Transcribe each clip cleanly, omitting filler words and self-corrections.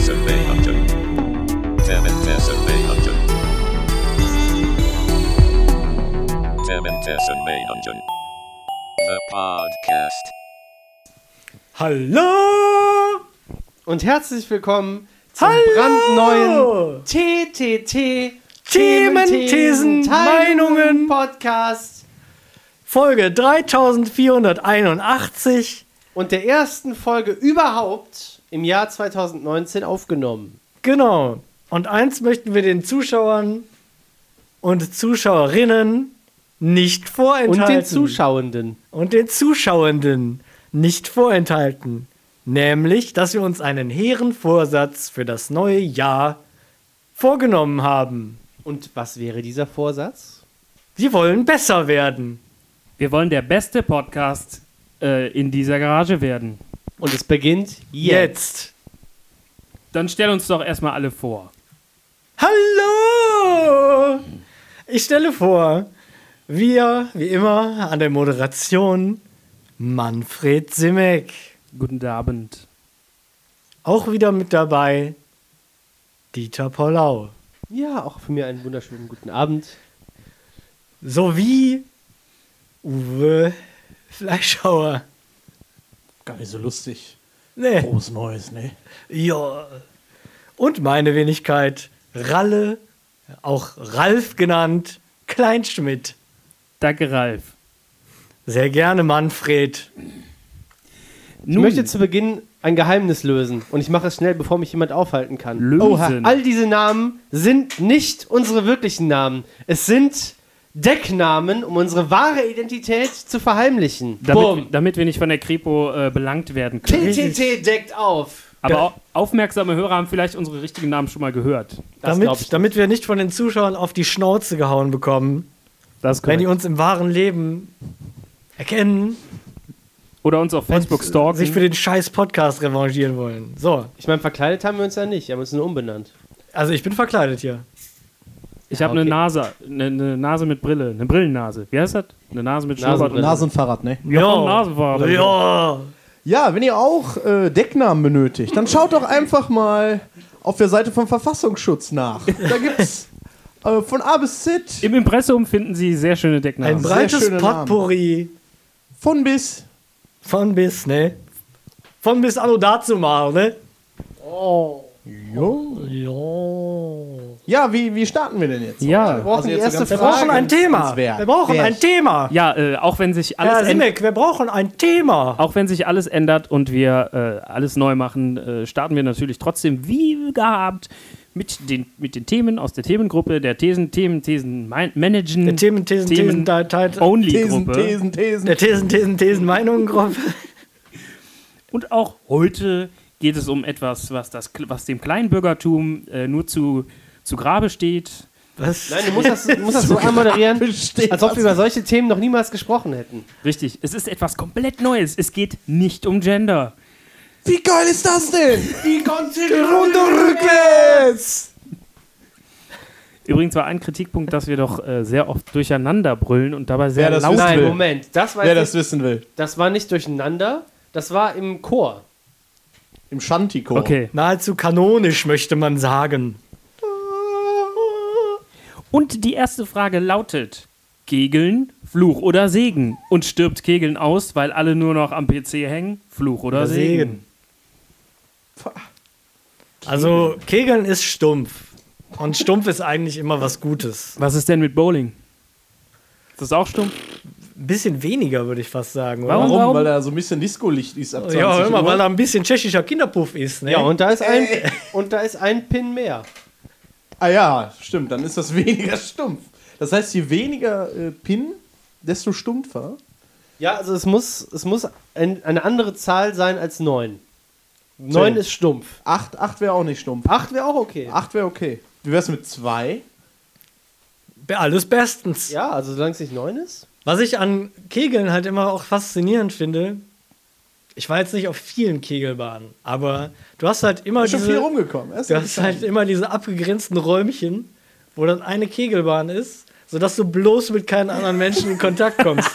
The Podcast. Hallo und herzlich willkommen zum brandneuen TTT Themen, Thesen, Meinungen Podcast Folge 3481 und der ersten Folge überhaupt im Jahr 2019 aufgenommen. Genau. Und eins möchten wir den Zuschauern und Zuschauerinnen nicht vorenthalten. Und den Zuschauenden. Und den Zuschauenden nicht vorenthalten. Nämlich, dass wir uns einen hehren Vorsatz für das neue Jahr vorgenommen haben. Und was wäre dieser Vorsatz? Wir wollen besser werden. Wir wollen der beste Podcast in dieser Garage werden. Und es beginnt Jetzt. Dann stell uns doch erstmal alle vor. Hallo! Ich stelle vor, wir, wie immer, an der Moderation Manfred Simek. Guten Abend. Auch wieder mit dabei Dieter Paulau. Ja, auch für mich einen wunderschönen guten Abend. Sowie Uwe Fleischhauer. Gar nicht so lustig. Nee. Groß Neues, ne? Ja. Und meine Wenigkeit, Ralle, auch Ralf genannt, Kleinschmidt. Danke, Ralf. Sehr gerne, Manfred. Ich möchte zu Beginn ein Geheimnis lösen. Und ich mache es schnell, bevor mich jemand aufhalten kann. Lösen. All diese Namen sind nicht unsere wirklichen Namen. Es sind Decknamen, um unsere wahre Identität zu verheimlichen. damit wir nicht von der Kripo belangt werden können. TTT deckt auf. Aber auch aufmerksame Hörer haben vielleicht unsere richtigen Namen schon mal gehört. Damit wir nicht von den Zuschauern auf die Schnauze gehauen bekommen, Das ist wenn die korrekt. uns im wahren Leben erkennen Oder uns auf Facebook und stalken. sich für den scheiß Podcast revanchieren wollen. So, Ich meine, verkleidet haben wir uns ja nicht. Wir haben uns nur umbenannt. also ich bin verkleidet hier. Ich habe okay. eine Nase mit Brille. Eine Brillennase. Wie heißt das? Eine Nase mit Schnurrbart. Nasenbrille. Nase und Fahrrad, ne? Ja, Nasenfahrer. Ja. Ja, wenn ihr auch Decknamen benötigt, dann schaut doch einfach mal auf der Seite vom Verfassungsschutz nach. Da gibt's von A bis Z, Im Impressum finden Sie sehr schöne Ein Decknamen. breites schöne Namen. Potpourri von bis. von bis, ne? Von bis anno dazu mal, ne? Jo. Ja, wie starten wir denn jetzt? Ja. Wir brauchen die jetzt so erste ganz Wir brauchen Frage. ein Thema. ins Werk. Wir brauchen Werk. ein Thema. Ja, auch wenn sich Herr alles Simek, wir brauchen ein Thema. Auch wenn sich alles ändert und wir alles neu machen, starten wir natürlich trotzdem wie gehabt mit den Themen aus der Themengruppe, der Thesen Managen, Der Thesen, Only-Gruppe. Thesen. der Thesen, Meinungen-Gruppe. Und auch heute geht es um etwas, was dem Kleinbürgertum nur zu Grabe steht. Was? Nein, du musst das so anmoderieren, Besteht als ob wir über solche Themen noch niemals gesprochen hätten. Richtig, es ist etwas komplett Neues. Es geht nicht um Gender. Wie geil ist das denn? Die ganze Runde rückwärts! Übrigens war ein Kritikpunkt, dass wir doch sehr oft durcheinander brüllen und dabei sehr Wer das laut wissen Nein, will. Moment. Das war, Wer jetzt das wissen will. nicht, das war nicht durcheinander. Das war im Chor. Im Shanty-Chor. Okay. Nahezu kanonisch, möchte man sagen. Und die erste Frage lautet: Kegeln, Fluch oder Segen? Und stirbt Kegeln aus, weil alle nur noch am PC hängen? Fluch oder Segen? Also, Kegeln ist stumpf. Und stumpf ist eigentlich immer was Gutes. Was ist denn mit Bowling? Ist das auch stumpf? Ein bisschen weniger, würde ich fast sagen. Oder? Warum? Weil da so ein bisschen Disco-Licht ist ab 20 Ja, hör mal, Uhr. weil da ein bisschen tschechischer Kinderpuff ist. Ne? Ja, und da ist ein Pin mehr. Ah ja, stimmt, dann ist das weniger stumpf. Das heißt, je weniger Pin, desto stumpfer. Ja, also es muss eine andere Zahl sein als 9. 9 ist stumpf. 8 wäre auch nicht stumpf. 8 wäre auch okay. 8 wäre okay. Wie wär's mit 2? Alles bestens. Ja, also solange es nicht 9 ist. Was ich an Kegeln halt immer auch faszinierend finde, ich war jetzt nicht auf vielen Kegelbahnen, aber du hast halt immer Ist schon viel rumgekommen. du hast halt immer diese abgegrenzten Räumchen, wo dann eine Kegelbahn ist, sodass du bloß mit keinen anderen Menschen in Kontakt kommst.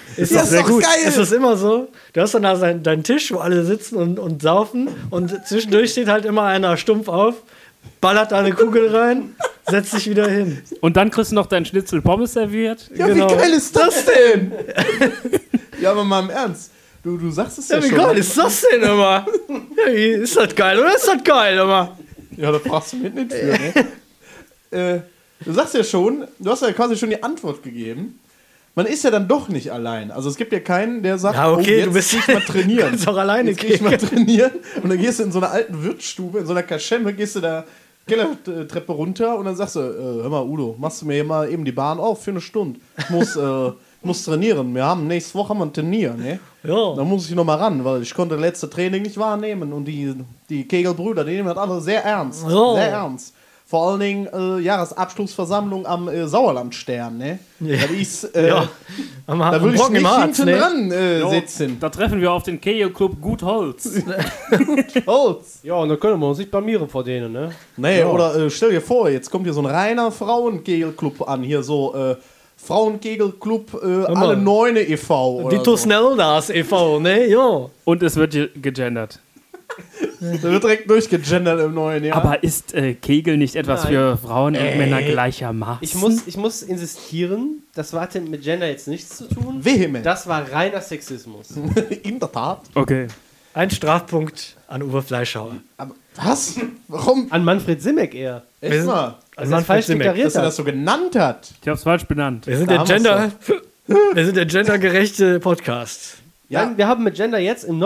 Ist Ja, doch ist sehr doch gut. geil. Ist das immer so? Du hast dann da deinen Tisch, wo alle sitzen und saufen und zwischendurch steht halt immer einer stumpf auf, ballert da eine Kugel rein, setzt sich wieder hin. Und dann kriegst du noch deinen Schnitzel Pommes serviert. Ja, Genau. wie geil ist das denn? Ja, aber mal im Ernst. Du sagst es ja, Ja, wie schon. geil ist das denn immer? Ja, ist das geil oder ist das geil immer? Ja, da fragst du mich nicht für, ne? Du sagst ja schon, du hast ja quasi schon die Antwort gegeben. Man ist ja dann doch nicht allein. Also es gibt ja keinen, der sagt, Ja, okay, jetzt du bist geh ich mal trainieren. kannst auch alleine Jetzt geh ich mal trainieren. Und dann gehst du in so einer alten Wirtsstube, in so einer Kaschemme, gehst du da Kellertreppe runter und dann sagst du, hör mal Udo, machst du mir hier mal eben die Bahn auf für eine Stunde. Ich muss trainieren. Nächste Woche haben wir ein Turnier, ne? Ja. Da muss ich noch mal ran, weil ich konnte das letzte Training nicht wahrnehmen. Und die Kegelbrüder, die nehmen das alle sehr ernst. Ja. Sehr ernst. Vor allen Dingen Jahresabschlussversammlung am Sauerlandstern, ne? Ja. Das ist, Ja. da will ich Brocken im nicht Harz, hinten ne? dran sitzen. Da treffen wir auf den Kegel-Club Gut Holz. Holz. Ja, und dann können wir uns nicht blamieren vor denen, ne? Nee, oder stell dir vor, jetzt kommt hier so ein reiner Frauenkegelclub an. Hier so Frauenkegelclub alle Neune e.V. oder Dito so. Snelldas e.V., ne? Ja. Und es wird gegendert. Da wird direkt durchgegendert im neuen Jahr. Aber ist Kegel nicht etwas Nein. für Frauen und Männer gleichermaßen? Ich muss insistieren, das hatte mit Gender jetzt nichts zu tun. vehement. Das war reiner Sexismus. In der Tat. Okay. Ein Strafpunkt an Uwe Fleischhauer. Aber was? Warum? An Manfred Simek eher. Echt mal? Also das falsch Simek. deklariert Dass er hat. das so genannt hat. Ich hab's falsch benannt. Wir sind Da der haben wir's wir sind der gendergerechte Podcast. Ja. Nein, wir haben mit Gender jetzt im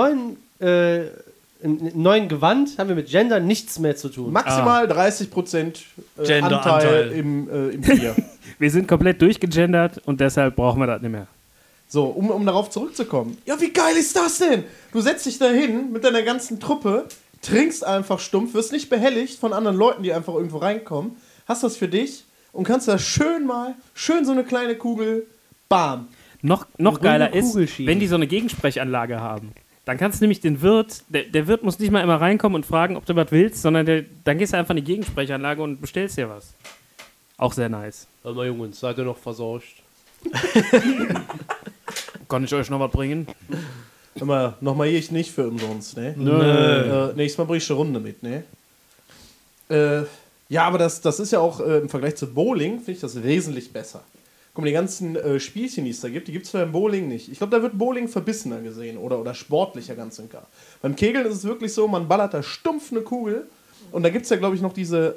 neuen Gewand haben wir mit Gender nichts mehr zu tun. Maximal 30% Genderanteil. Anteil im Bier. Wir sind komplett durchgegendert und deshalb brauchen wir das nicht mehr. So, um darauf zurückzukommen. Ja, wie geil ist das denn? Du setzt dich da hin mit deiner ganzen Truppe, trinkst einfach stumpf, wirst nicht behelligt von anderen Leuten, die einfach irgendwo reinkommen, hast das für dich und kannst da schön so eine kleine Kugel, bam. Noch Eine geiler runde ist, Kugel schieben. wenn die so eine Gegensprechanlage haben. Dann kannst du nämlich den Wirt, der Wirt muss nicht mal immer reinkommen und fragen, ob du was willst, sondern dann gehst du einfach in die Gegensprechanlage und bestellst dir was. Auch sehr nice. Hör mal, Jungs, seid ihr noch versorgt? Kann ich euch noch was bringen? Immer, nochmal hier ich nicht für umsonst, ne? Nächstes Mal bring ich eine Runde mit, ne? Ja, aber das ist ja auch im Vergleich zu Bowling, finde ich das wesentlich besser. Guck mal, die ganzen Spielchen, die es da gibt, die gibt es zwar im Bowling nicht. Ich glaube, da wird Bowling verbissener gesehen oder sportlicher ganz und gar. Beim Kegeln ist es wirklich so, man ballert da stumpf eine Kugel und da gibt es ja, glaube ich, noch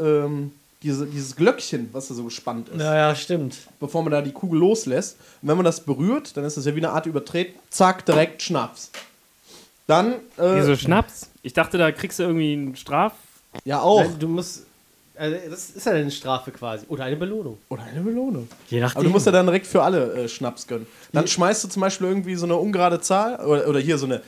dieses Glöckchen, was da so gespannt ist, Ja, stimmt. bevor man da die Kugel loslässt. Und wenn man das berührt, dann ist das ja wie eine Art Übertreten, zack, direkt Schnaps. Dann, Wieso Schnaps? Ich dachte, da kriegst du irgendwie einen Straf... ja auch. Nein, du musst. Also das ist ja eine Strafe quasi. Oder eine Belohnung. Oder eine Belohnung. Je nachdem. Aber du musst ja dann direkt für alle Schnaps gönnen. Dann schmeißt du zum Beispiel irgendwie so eine ungerade Zahl oder hier so eine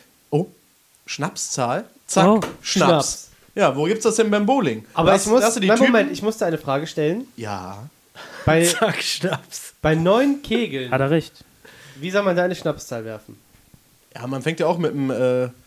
Schnapszahl. Zack, Oh, Schnaps. Schnaps. Ja, wo gibt's das denn beim Bowling? Aber Da ich muss. hast du die Nein, Typen- Moment, ich musste eine Frage stellen. Ja. Bei, Zack, Schnaps. bei 9 Kegeln, Hat er recht. wie soll man da eine Schnapszahl werfen? Ja, man fängt ja auch mit dem.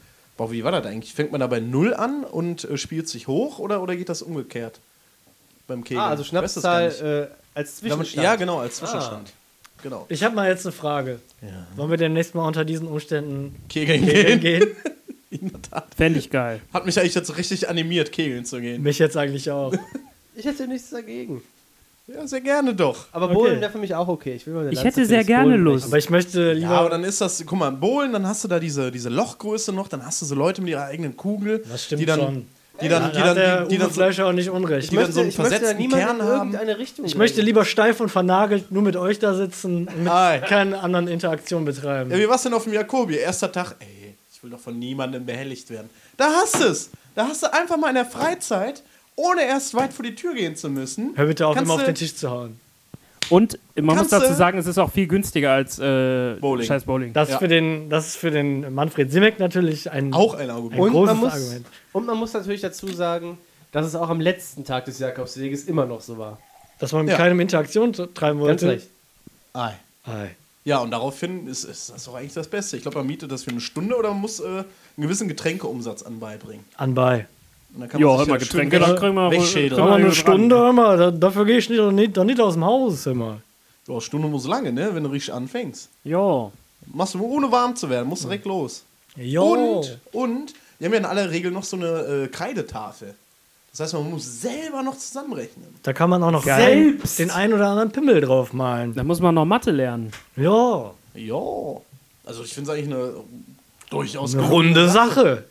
Wie war das eigentlich? Fängt man da bei 0 an und spielt sich hoch oder geht das umgekehrt? Beim Kegeln. Also Ich weiß das gar nicht. Schnapszahl als Zwischenstand. Ja, genau, als Zwischenstand. Genau. Ich habe mal jetzt eine Frage. Wollen wir demnächst mal unter diesen Umständen Kegeln kegeln gehen. gehen? In der Tat. Fände ich geil. Hat mich eigentlich jetzt richtig animiert, Kegeln zu gehen. Mich jetzt eigentlich auch. Ich hätte nichts dagegen. Ja, sehr gerne doch. Aber Okay. Bowlen wäre für mich auch okay. Ich will mal eine Ich Lanze hätte für sehr das gerne Bowlen Lust. Aber ich möchte lieber. Ja, aber dann ist das, guck mal, Bowlen, dann hast du da diese Lochgröße noch, dann hast du so Leute mit ihrer eigenen Kugel, das stimmt die dann, schon. die dann, Da hat der die Uwe dann so, Fleischer auch nicht unrecht. die dann so einen ich möchte da versetzten niemanden Kern in haben. irgendeine Richtung Ich möchte drängen. lieber steif und vernagelt nur mit euch da sitzen und mit Ei. keiner anderen Interaktion betreiben. Ja, wie war's denn auf dem Jakobi? Erster Tag, ey, ich will doch von niemandem behelligt werden. Da hast du es. Da hast du einfach mal in der Freizeit, ohne erst weit vor die Tür gehen zu müssen. Hör bitte auf, Kannst immer auf du- den Tisch zu hauen. Und man muss Kannst du- dazu sagen, es ist auch viel günstiger als Bowling. scheiß Bowling. Das, Ja. das ist für den Manfred Simek natürlich ein Auch ein Argument. Und- großes man muss, Argument. Und man muss natürlich dazu sagen, dass es auch am letzten Tag des Jakobsweges immer noch so war. dass man mit Ja. keinem Interaktion treiben wollte. Ganz recht. Ei. Ei. Ja, und daraufhin ist das doch eigentlich das Beste. Ich glaube, man mietet das für eine Stunde oder man muss einen gewissen Getränkeumsatz anbeibringen. Anbei. Und dann kann Ja, man hör sich mal, schön Getränke, dann kriegen wir wegschädeln. Kann man eine dran. Stunde, hör mal, dafür gehe ich doch nicht aus dem Haus immer. Ja, eine Stunde muss lange, ne? Wenn du richtig anfängst. Ja. Machst du ohne warm zu werden, musst direkt los. Jo. Und wir haben ja in aller Regel noch so eine Kreidetafel. Das heißt, man muss selber noch zusammenrechnen. Da kann man auch noch Selbst. den ein oder anderen Pimmel drauf malen. Da muss man noch Mathe lernen. Ja, Ja. Also ich finde es eigentlich eine durchaus eine runde Sache.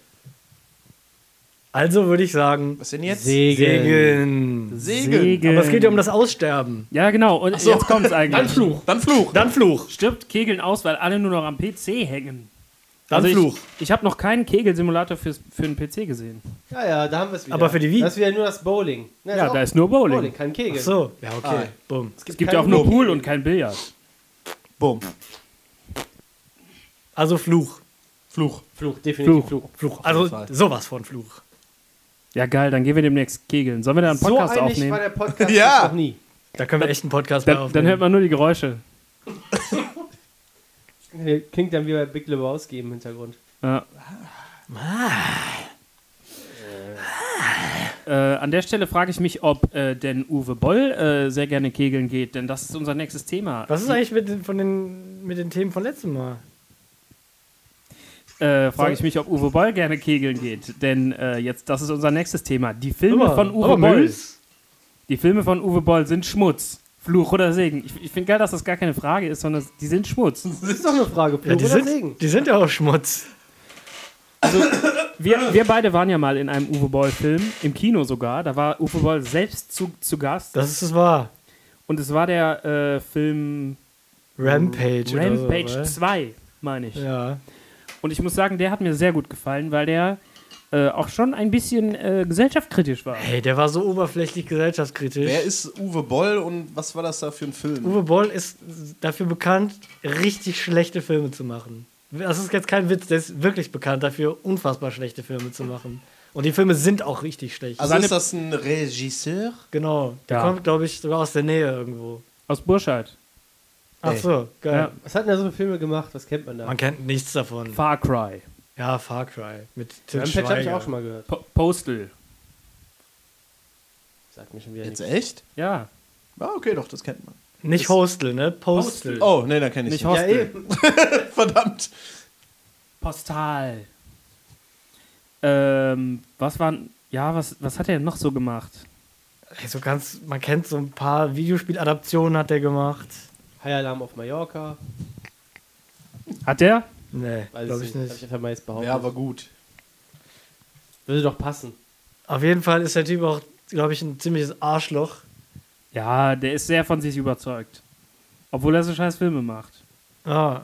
Also würde ich sagen, Was denn jetzt? Segeln. Segeln. Aber es geht ja um das Aussterben. Ja, genau. Und so. jetzt kommt's eigentlich. Dann Fluch. Dann Fluch. Dann Fluch. Stirbt Kegeln aus, weil alle nur noch am PC hängen. Dann Also Fluch. Ich habe noch keinen Kegelsimulator für einen PC gesehen. Ja, da haben wir es wieder. Aber für die Wii? Das ist wieder nur das Bowling. Ne, Ja, da ist nur Bowling. Bowling, kein Kegel. Ach so, ja, okay. Bumm. Es gibt ja auch nur Pool und kein Billard. Bumm. Also Fluch. Fluch. Fluch, definitiv Fluch. Fluch. jeden Also Fall. sowas von Fluch. Ja, geil, dann gehen wir demnächst kegeln. Sollen wir da einen So Podcast einig aufnehmen? war der Podcast Ja. noch nie. Da können wir echt einen Podcast mal Dann hört man nur die Geräusche. Klingt dann wie bei Big Lebowski im Hintergrund. Ja. An der Stelle frage ich mich, ob denn Uwe Boll sehr gerne kegeln geht, denn das ist unser nächstes Thema. Was ist eigentlich mit den Themen von letztem Mal? Frage ich mich, ob Uwe Boll gerne kegeln geht, denn das ist unser nächstes Thema. Die Filme von Uwe Boll. Mills. Die Filme von Uwe Boll sind Schmutz. Fluch oder Segen. Ich finde geil, dass das gar keine Frage ist, sondern die sind Schmutz. Das ist doch eine Frage. Fluch Ja, die, oder Segen? sind, die sind ja auch Schmutz. Wir beide waren ja mal in einem Uwe Boll-Film, im Kino sogar. Da war Uwe Boll selbst zu Gast. Das ist es wahr. Und es war der Film Rampage. Rampage oder so, 2, meine ich. ja. Und ich muss sagen, der hat mir sehr gut gefallen, weil der auch schon ein bisschen gesellschaftskritisch war. Hey, der war so oberflächlich gesellschaftskritisch. Wer ist Uwe Boll und was war das da für ein Film? Uwe Boll ist dafür bekannt, richtig schlechte Filme zu machen. Das ist jetzt kein Witz, der ist wirklich bekannt dafür, unfassbar schlechte Filme zu machen. Und die Filme sind auch richtig schlecht. Also ist das ein Regisseur? Genau, der Ja. kommt, glaube ich, sogar aus der Nähe irgendwo. Aus Burscheid. Ach so, geil. Ja. Was hat denn da so für Filme gemacht? Was kennt man da? Man kennt nichts davon. Far Cry. Ja, Far Cry mit Til Rampage habe ich Schweiger. auch schon mal gehört. Postal. Sagt mir schon wieder Jetzt nichts. echt? Ja. Ah, okay, doch, das kennt man. Nicht Hostel, ne? Postal. Oh, nee, dann kenne ich Nicht nicht. Ja, Hostel. eben. Verdammt. Postal. Was hat er noch so gemacht? Ey, so ganz, man kennt so ein paar Videospieladaptionen hat der gemacht. High Alarm auf Mallorca. Hat der? Nee, Weiß glaube ich ich nicht. Hab nicht. ich einfach mal jetzt behauptet. Ja, war gut. Würde doch passen. Auf jeden Fall ist der Typ auch, glaube ich, ein ziemliches Arschloch. Ja, der ist sehr von sich überzeugt. Obwohl er so scheiß Filme macht. Ja,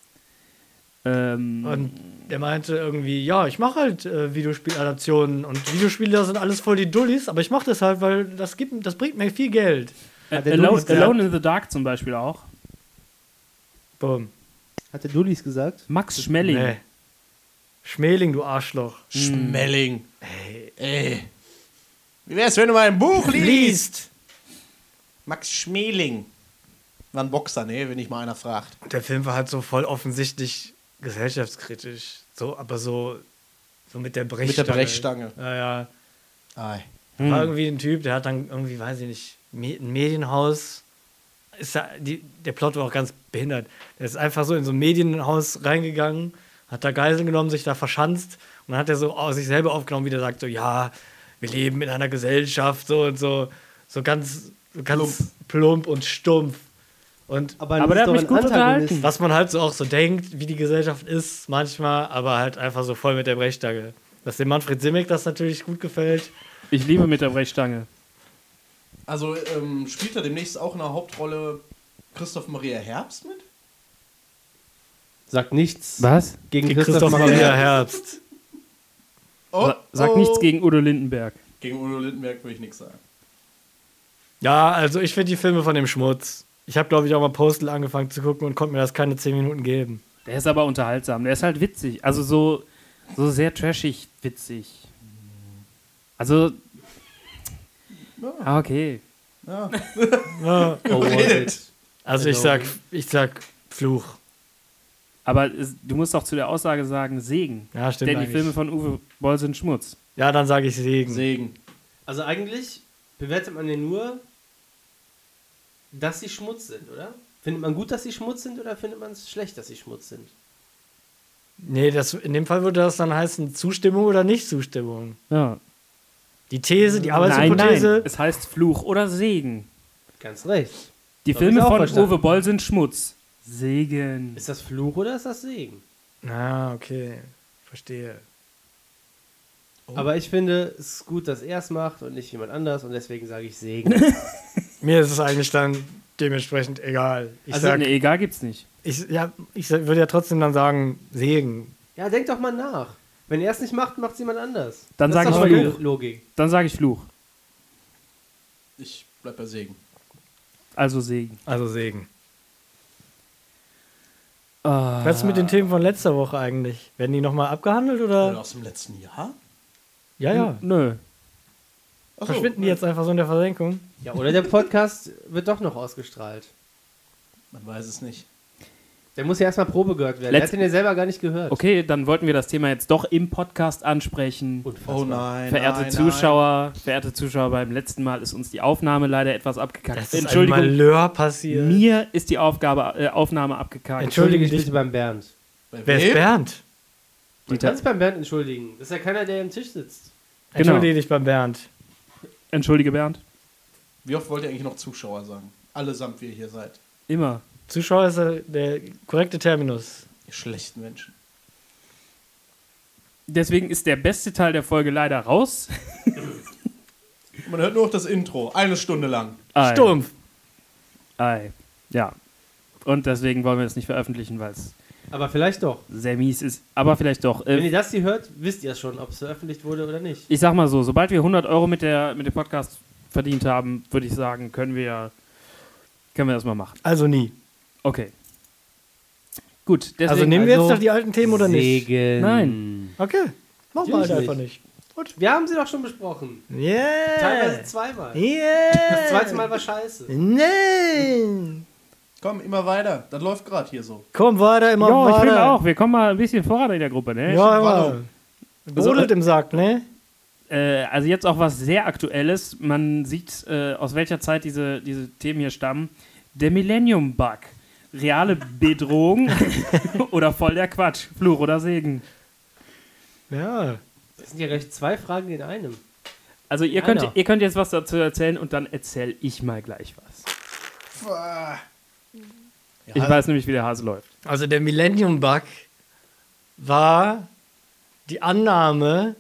und der meinte irgendwie, ja, ich mache halt Videospieladaptionen und Videospiele sind alles voll die Dullis, aber ich mache das halt, weil das bringt mir viel Geld. Hat der Alone, Dullis gesagt? Alone in the Dark zum Beispiel auch. Boom. Hat der Dullis gesagt? Max Schmeling. Nee. Schmeling, du Arschloch. Schmelling. Ey. Wie wär's, wenn du mal ein Buch liest? Max Schmeling. War ein Boxer, ne, wenn ich mal einer fragt. Der Film war halt so voll offensichtlich gesellschaftskritisch. So, aber so mit der Brechstange. Mit der Brechstange. Ja, ja. Ei. War irgendwie ein Typ, der hat dann irgendwie, weiß ich nicht, ein Medienhaus. Der Plot war auch ganz behindert. Der ist einfach so in so ein Medienhaus reingegangen, hat da Geiseln genommen, sich da verschanzt und dann hat er so aus sich selber aufgenommen, wie der sagt, so, ja, wir leben in einer Gesellschaft, so und so ganz plump und stumpf. Und Aber der hat mich gut unterhalten. was man halt so auch so denkt, wie die Gesellschaft ist, manchmal, aber halt einfach so voll mit der Brechstange. Dass dem Manfred Simic das natürlich gut gefällt. Ich liebe mit der Brechstange. Also spielt er demnächst auch in der Hauptrolle Christoph Maria Herbst mit? Sagt nichts Was? gegen Christoph Maria Herbst. Oh, Sag nichts gegen Udo Lindenberg. Gegen Udo Lindenberg würde ich nichts sagen. Ja, also ich finde die Filme von dem Schmutz. Ich habe, glaube ich, auch mal Postal angefangen zu gucken und konnte mir das keine 10 Minuten geben. Der ist aber unterhaltsam. Der ist halt witzig. Also so sehr trashig witzig. Also. Okay. Ja. Ja. Also ich sag Fluch. Aber du musst auch zu der Aussage sagen Segen. Ja, stimmt Denn die eigentlich. Filme von Uwe Boll sind Schmutz. Ja, dann sage ich Segen. Segen. Also eigentlich bewertet man ja nur, dass sie Schmutz sind, oder? Findet man gut, dass sie Schmutz sind oder findet man es schlecht, dass sie Schmutz sind? Nee, in dem Fall würde das dann heißen Zustimmung oder Nicht-Zustimmung. Ja. Die These, die Nein, Arbeitshypothese. es heißt Fluch oder Segen. Ganz recht. Die Hab Filme ich auch von verstanden. Uwe Boll sind Schmutz. Segen. Ist das Fluch oder ist das Segen? Ah, okay. Verstehe. Aber ich finde es ist gut, dass er es macht und nicht jemand anders und deswegen sage ich Segen. Mir ist es eigentlich dann dementsprechend egal. Ich Also, sag, nee, egal gibt's nicht. ich würde ja trotzdem dann sagen Segen. Ja, denk doch mal nach. Wenn er es nicht macht, macht es jemand anders. Dann das sag ist ich doch mal Fluch. die Logik. Dann sage ich Fluch. Ich bleib bei Segen. Also Segen. Also Segen. Ah. Was ist mit den Themen von letzter Woche eigentlich? Werden die nochmal abgehandelt Oder oder? aus dem letzten Jahr? Ja, ja. Nö. Ach so, Verschwinden die jetzt einfach so in der Versenkung? Ja, oder der Podcast wird doch noch ausgestrahlt. Man weiß es nicht. Der muss ja erstmal Probe gehört werden. Der hat den ja selber gar nicht gehört. Okay, dann wollten wir das Thema jetzt doch im Podcast ansprechen. Unfassbar. Oh nein. Verehrte Zuschauer, beim letzten Mal ist uns die Aufnahme leider etwas abgekackt. Das ist ein Entschuldigung, Malheur passiert. mir ist die Aufnahme abgekackt. Entschuldige Entschuldige dich dich. bitte beim Bernd. Bei Wer ist wem? Bernd? Du kannst beim Bernd entschuldigen. Das ist ja keiner, der am Tisch sitzt. Genau. Entschuldige dich beim Bernd. Entschuldige, Bernd. Wie oft wollt ihr eigentlich noch Zuschauer sagen? Allesamt, wie ihr hier seid. Immer. Zuschauer ist der korrekte Terminus. Ihr schlechten Menschen. Deswegen ist der beste Teil der Folge leider raus. Man hört nur noch das Intro. 1 Stunde lang. Ei. Stumpf. Ei. Ja. Und deswegen wollen wir es nicht veröffentlichen, weil es Aber vielleicht doch. sehr mies ist. Aber vielleicht doch. Wenn ihr das hier hört, wisst ihr schon, ob es veröffentlicht wurde oder nicht. Ich sag mal so, sobald wir 100 Euro mit dem Podcast verdient haben, würde ich sagen, können wir das mal machen. Also nie. Okay. Gut, deswegen, Also nehmen wir jetzt noch die alten Themen oder nicht? Segen. Nein. Okay. Machen wir halt Natürlich einfach nicht. Wir haben sie doch schon besprochen. Yeah. Teilweise zweimal. Yeah. Das zweite Mal war scheiße. Nein. Komm, immer weiter. Das läuft gerade hier so. Komm weiter, immer Jo, ich weiter. finde auch. Wir kommen mal ein bisschen voran in der Gruppe, ne? Ja, immer. Warte. Brodelt im Sack, ne? Also jetzt auch was sehr Aktuelles. Man sieht, aus welcher Zeit diese Themen hier stammen. Der Millennium-Bug. Reale Bedrohung oder voll der Quatsch. Fluch oder Segen. Ja. Das sind ja gleich zwei Fragen in einem. Also ihr Einer. könnt jetzt was dazu erzählen und dann erzähle ich mal gleich was. Ja, Ich weiß nämlich, wie der Hase läuft. Also der Millennium-Bug war die Annahme,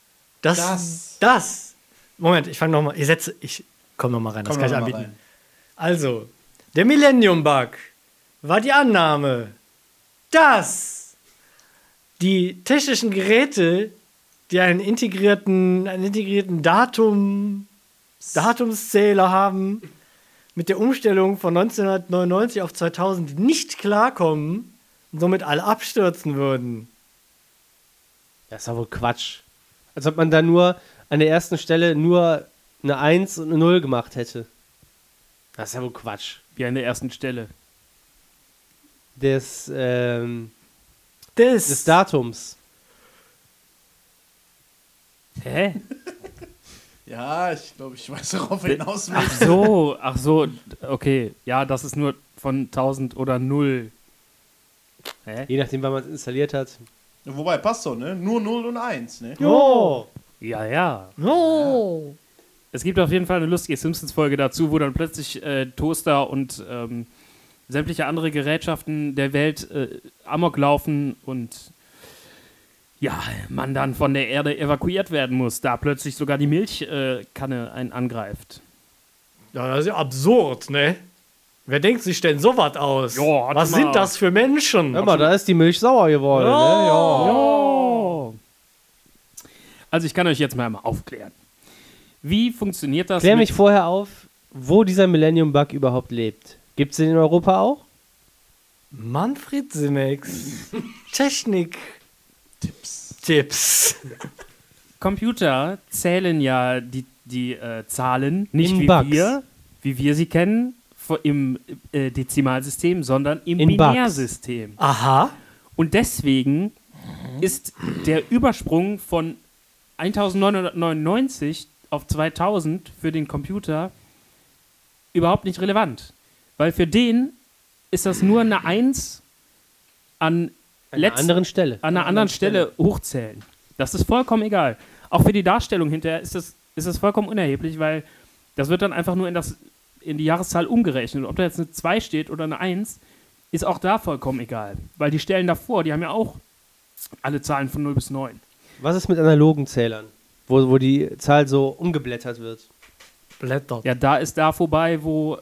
dass Moment, ich fange nochmal, ich komme nochmal rein, das Komm kann ich noch mal anbieten. rein. Also, der Millennium-Bug war die Annahme, dass die technischen Geräte, die einen integrierten Datumszähler haben, mit der Umstellung von 1999 auf 2000 nicht klarkommen und somit alle abstürzen würden. Das ist doch wohl Quatsch. Als ob man da nur an der ersten Stelle nur eine 1 und eine 0 gemacht hätte. Das ist ja wohl Quatsch. Wie an der ersten Stelle. Des Das Datums. Hä? Ja, ich glaube, ich weiß, worauf er hinaus will. Ach so, okay. Ja, das ist nur von 1000 oder 0. Hä? Je nachdem, wann man es installiert hat. Wobei, passt doch, ne? Nur 0 und 1, ne? Oh! Ja, ja. Oh. Es gibt auf jeden Fall eine lustige Simpsons-Folge dazu, wo dann plötzlich Toaster und sämtliche andere Gerätschaften der Welt amok laufen und ja, man dann von der Erde evakuiert werden muss, da plötzlich sogar die Milchkanne einen angreift. Ja, das ist ja absurd, ne? Wer denkt sich denn sowas aus? Ja, warte Was mal. sind das für Menschen? Hör mal, da ist die Milch sauer geworden, ne? Ja. Oh. Also ich kann euch jetzt mal aufklären. Wie funktioniert das? Klär mit- mich vorher auf, wo dieser Millennium-Bug überhaupt lebt. Gibt es den in Europa auch? Manfred Simex. Technik-Tipps. Computer zählen ja die Zahlen nicht In wie Bugs. wir sie kennen im Dezimalsystem, sondern im In Bugs. Binärsystem. Aha. Und deswegen ist der Übersprung von 1999 auf 2000 für den Computer überhaupt nicht relevant. Weil für den ist das nur eine 1 an einer anderen Stelle. an einer anderen Stelle hochzählen. Das ist vollkommen egal. Auch für die Darstellung hinterher ist das vollkommen unerheblich, weil das wird dann einfach nur in die Jahreszahl umgerechnet. Ob da jetzt eine 2 steht oder eine 1, ist auch da vollkommen egal. Weil die Stellen davor, die haben ja auch alle Zahlen von 0 bis 9. Was ist mit analogen Zählern? Wo die Zahl so umgeblättert wird. Blättert. Ja, da ist da vorbei, wo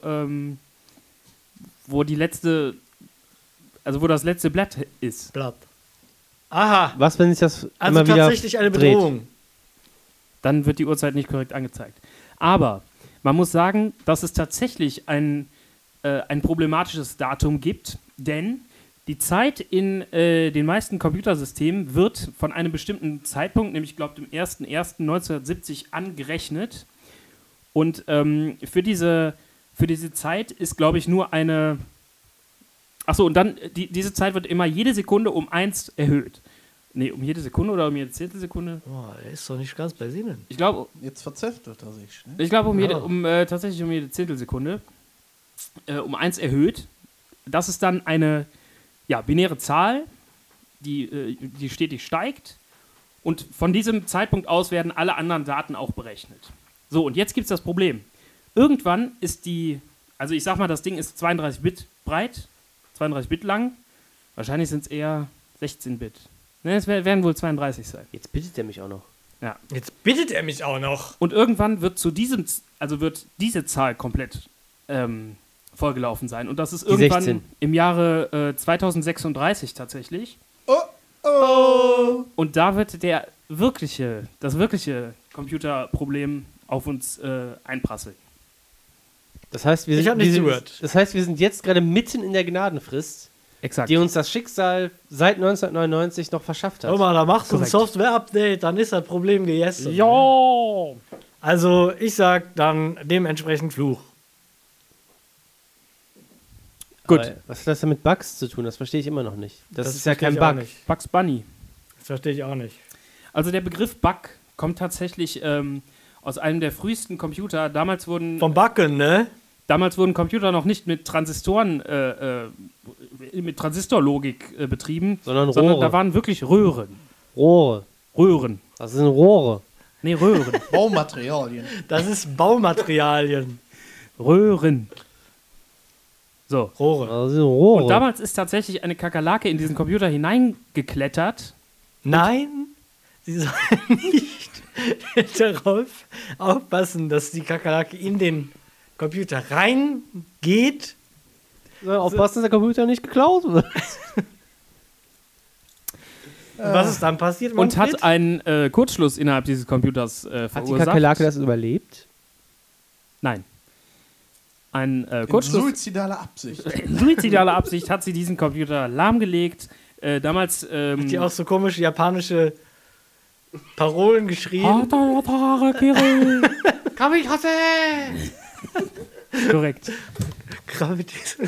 die letzte, also wo das letzte Blatt ist. Blatt. Aha. Was, wenn sich das Also immer wieder tatsächlich eine dreht? Bedrohung. Dann wird die Uhrzeit nicht korrekt angezeigt. Aber man muss sagen, dass es tatsächlich ein problematisches Datum gibt, denn die Zeit in den meisten Computersystemen wird von einem bestimmten Zeitpunkt, nämlich ich glaube dem 01.01.1970 angerechnet. Und für diese Zeit ist, glaube ich, nur eine... Achso, und dann, diese Zeit wird immer jede Sekunde um 1 erhöht. Nee, um jede Sekunde oder um jede Zehntelsekunde? Boah, der ist doch nicht ganz bei Sinnen. Ich glaube, Jetzt verzerrt wird er sich. Ne? tatsächlich um jede Zehntelsekunde um 1 erhöht. Das ist dann eine binäre Zahl, die stetig steigt. Und von diesem Zeitpunkt aus werden alle anderen Daten auch berechnet. So, und jetzt gibt es das Problem. Irgendwann ist also ich sag mal, das Ding ist 32 Bit breit, 32 Bit lang. Wahrscheinlich sind es eher 16 Bit. Ne, es werden wohl 32 sein. Jetzt bittet er mich auch noch. Ja. Jetzt bittet er mich auch noch. Und irgendwann wird wird diese Zahl komplett vollgelaufen sein. Und das ist irgendwann 16. im Jahre 2036 tatsächlich. Oh! Und da wird das wirkliche Computerproblem auf uns einprasseln. Das heißt, Ich hab nicht zugehört. Das heißt, wir sind jetzt gerade mitten in der Gnadenfrist, Exakt. die uns das Schicksal seit 1999 noch verschafft hat. Guck mal, da machst du ein Korrekt. Software-Update, dann ist das Problem gegessen. Ja! Also, ich sag dann dementsprechend Fluch. Gut. Aber was hat das denn mit Bugs zu tun? Das verstehe ich immer noch nicht. Das ist ja verstehe kein ich auch Bug. nicht. Bugs Bunny. Das verstehe ich auch nicht. Also der Begriff Bug kommt tatsächlich aus einem der frühesten Computer. Damals wurden Vom Backen, ne? Computer noch nicht mit Transistoren, mit Transistorlogik betrieben, Sondern sondern Rohre. da waren wirklich Röhren. Rohre. Röhren. Das sind Rohre. Nee, Röhren. Baumaterialien. Das ist Baumaterialien. Röhren. So. Rohre. Das sind Rohre. Und damals ist tatsächlich eine Kakerlake in diesen Computer hineingeklettert. Nein, sie sollen nicht darauf aufpassen, dass die Kakerlake in den Computer reingeht. Aufpassen, dass der Computer nicht geklaut wird. Was ist dann passiert, Und Manfred? hat einen Kurzschluss innerhalb dieses Computers Hat die verursacht. Kakerlake das überlebt? Nein. Ein In Kurzschluss. suizidaler Absicht. In suizidaler Absicht hat sie diesen Computer lahmgelegt. Damals. Die auch so komische japanische Parolen geschrieben. Kamikaze! Korrekt. Gravitäts.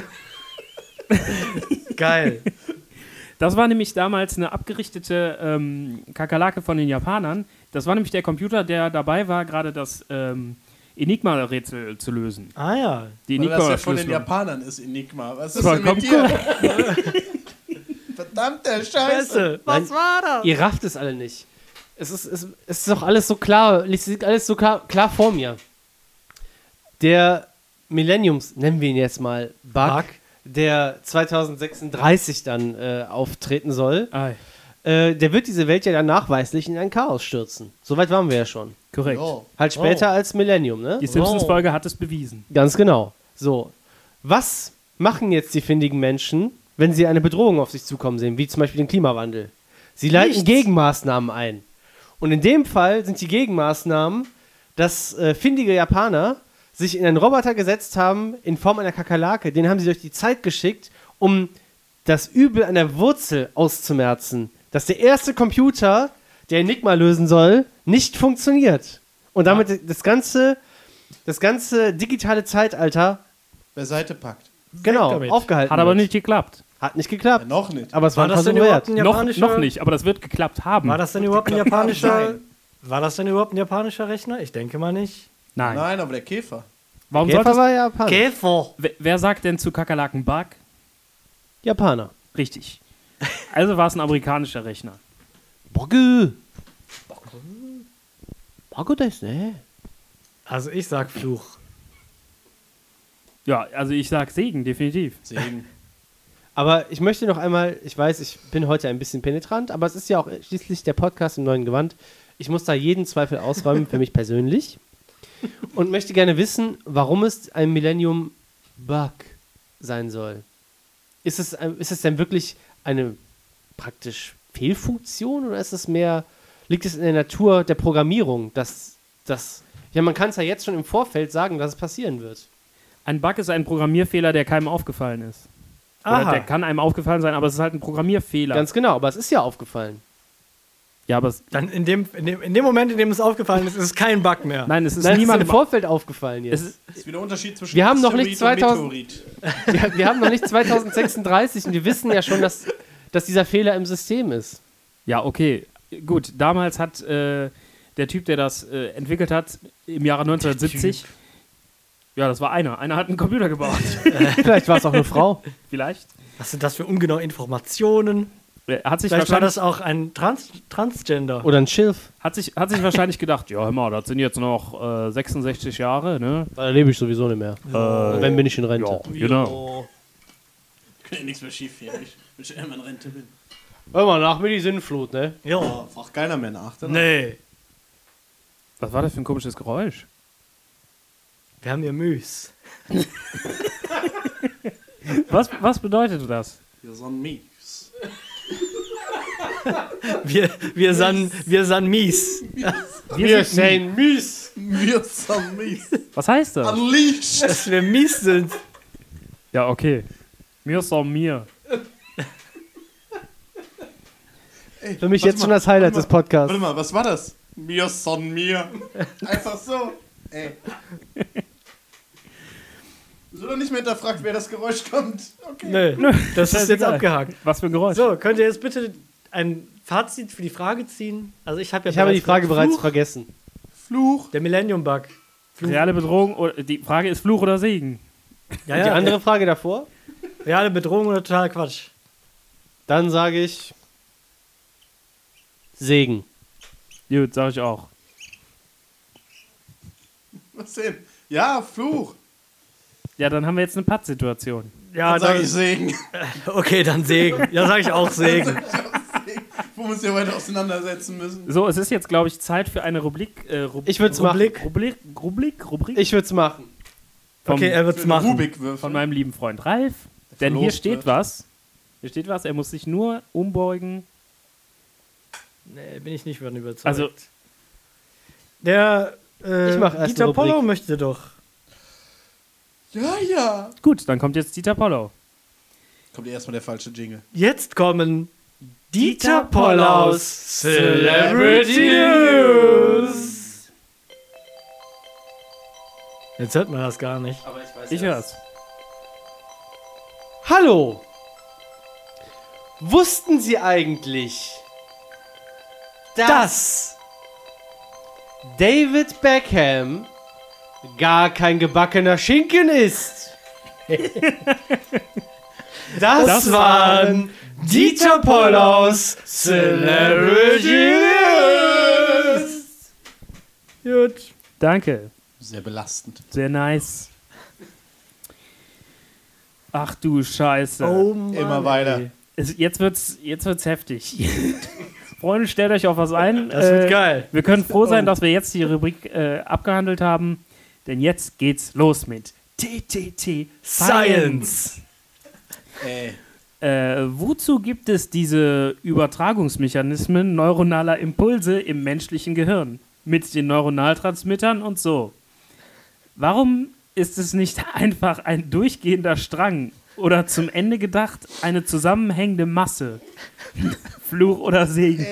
Geil. Das war nämlich damals eine abgerichtete Kakerlake von den Japanern. Das war nämlich der Computer, der dabei war, gerade das Enigma-Rätsel zu lösen. Ah ja. Die Weil das ja von den Enigma-Verschlüsselung. Japanern ist Enigma. Was ist Vollkommen denn mit dir? Verdammte Scheiße. Scheiße. Was war das? Ihr rafft es alle nicht. Es ist doch alles so klar. Es liegt alles so klar vor mir. Der Millenniums, nennen wir ihn jetzt mal, Bug, der 2036 dann auftreten soll, Ah, der wird diese Welt ja dann nachweislich in ein Chaos stürzen. Soweit waren wir ja schon. korrekt. Jo. Halt später als Millennium, ne? Die Simpsons-Folge hat es bewiesen. Ganz genau. So. Was machen jetzt die findigen Menschen, wenn sie eine Bedrohung auf sich zukommen sehen, wie zum Beispiel den Klimawandel? Sie leiten Nichts. Gegenmaßnahmen ein. Und in dem Fall sind die Gegenmaßnahmen, dass findige Japaner sich in einen Roboter gesetzt haben in Form einer Kakerlake. Den haben sie durch die Zeit geschickt, um das Übel an der Wurzel auszumerzen. Dass der erste Computer, der Enigma lösen soll, nicht funktioniert. Und damit das ganze digitale Zeitalter Beiseite packt. genau damit. aufgehalten Hat aber wird. nicht geklappt. Hat nicht geklappt. Ja, noch nicht. Aber es war War ein das denn Versuch überhaupt wert. ein Noch japanischer? nicht, aber das wird geklappt haben. War das denn überhaupt ein japanischer? Nein. War das denn überhaupt ein japanischer Rechner? Ich denke mal nicht. Nein. Nein, aber der Käfer. Warum Käfer solltest war Japan. Käfer. wer sagt denn zu Kakerlaken Bug? Japaner. Richtig. Also war es ein amerikanischer Rechner. Bogge. Bogge das, ne? Also ich sag Fluch. Ja, also ich sag Segen, definitiv. Segen. Aber ich möchte noch einmal, ich weiß, ich bin heute ein bisschen penetrant, aber es ist ja auch schließlich der Podcast im neuen Gewand. Ich muss da jeden Zweifel ausräumen für mich persönlich und möchte gerne wissen, warum es ein Millennium Bug sein soll. Ist es denn wirklich eine praktisch Fehlfunktion oder ist es mehr, liegt es in der Natur der Programmierung, dass ja, man kann es ja jetzt schon im Vorfeld sagen, dass es passieren wird. Ein Bug ist ein Programmierfehler, der keinem aufgefallen ist. Oder Aha. der kann einem aufgefallen sein, aber es ist halt ein Programmierfehler. Ganz genau, aber es ist ja aufgefallen. ja, aber Dann in dem Moment, in dem es aufgefallen ist es kein Bug mehr. nein, es ist Nein, es ist niemandem im Vorfeld aufgefallen es jetzt. ist, Das ist wieder der Unterschied zwischen Wir haben noch nicht Asteroid und 2000 Meteorit. Wir haben noch nicht 2036 und wir wissen ja schon, dass dieser Fehler im System ist. ja, okay. Gut, damals hat der Typ, der das entwickelt hat, im Jahre 1970. Ja, das war einer. Einer hat einen Computer gebaut. Vielleicht war es auch eine Frau. Vielleicht. Was sind das für ungenaue Informationen? Hat sich, Vielleicht war wahrscheinlich, das auch ein Transgender. Oder ein Schilf. hat sich wahrscheinlich gedacht, ja, hör mal, das sind jetzt noch 66 Jahre, ne? Da lebe ich sowieso nicht mehr. Und wenn bin ich in Rente. Genau. Kann ja nichts mehr schief gehen, wenn ich immer in Rente bin. Hör mal, nach mir die Sinnflut, ne? Ja. Oh, fragt keiner mehr nach. Oder? Nee. Was war das für ein komisches Geräusch? Wir haben hier Müs. Was bedeutet das? Wir sind mies. Wir sind mies. Wir sind mies. Wir sind mies. Was heißt das? Unleashed. Dass wir mies sind. Ja, okay. Mir ist auch mir. Ey, Für mich warte jetzt mal, schon das Highlight warte des Podcasts. Warte mal, was war das? Mir son mir. Einfach so. Ey. Es wird doch nicht mehr hinterfragt, wer das Geräusch kommt. Okay. Nö, das ist jetzt egal. abgehakt. Was für ein Geräusch? So, könnt ihr jetzt bitte ein Fazit für die Frage ziehen? Also ich habe ja Ich habe die Frage bereits Fluch, vergessen. Fluch. der Millennium-Bug. Reale Bedrohung, oder die Frage ist Fluch oder Segen? Ja, Und die andere Frage davor? reale Bedrohung oder totaler Quatsch? Dann sage ich Segen. Gut, sag ich auch. Was denn? Ja, Fluch. Ja, dann haben wir jetzt eine Pattsituation. Ja, Dann sag dann, ich Segen. okay, dann Segen. Ja, sage ich auch Segen. Wo wir uns ja weiter auseinandersetzen müssen. So, es ist jetzt, glaube ich, Zeit für eine Rubrik. Ich würde es machen. Rubrik Ich würde es machen. vom, Okay, er wird's machen. Rubik-Würfel. von meinem lieben Freund Ralf. Denn hier verlost steht wird. was. Hier steht was, er muss sich nur umbeugen. Nee, bin ich nicht von überzeugt. Also- der Ich mach erst Dieter eine Rubrik. Pollow möchte doch. Ja, ja. Gut, dann kommt jetzt Dieter Pollow. Kommt erstmal der falsche Jingle. Jetzt kommen Dieter Pollows Celebrity News. Jetzt hört man das gar nicht. Ich hör's. Hallo! Wussten Sie eigentlich, dass David Beckham gar kein gebackener Schinken ist? Das waren Dieter Pollows Celebrity News. Gut. Danke. Sehr belastend. Sehr nice. Ach du Scheiße. Oh Mann, Immer weiter. ey. Jetzt wird's heftig. Freunde, stellt euch auf was ein. Das wird geil. Wir können froh sein, dass wir jetzt die Rubrik abgehandelt haben, denn jetzt geht's los mit TTT Science. Wozu gibt es diese Übertragungsmechanismen neuronaler Impulse im menschlichen Gehirn? Mit den Neuronaltransmittern und so. Warum ist es nicht einfach ein durchgehender Strang oder zum Ende gedacht eine zusammenhängende Masse? Fluch oder Segen?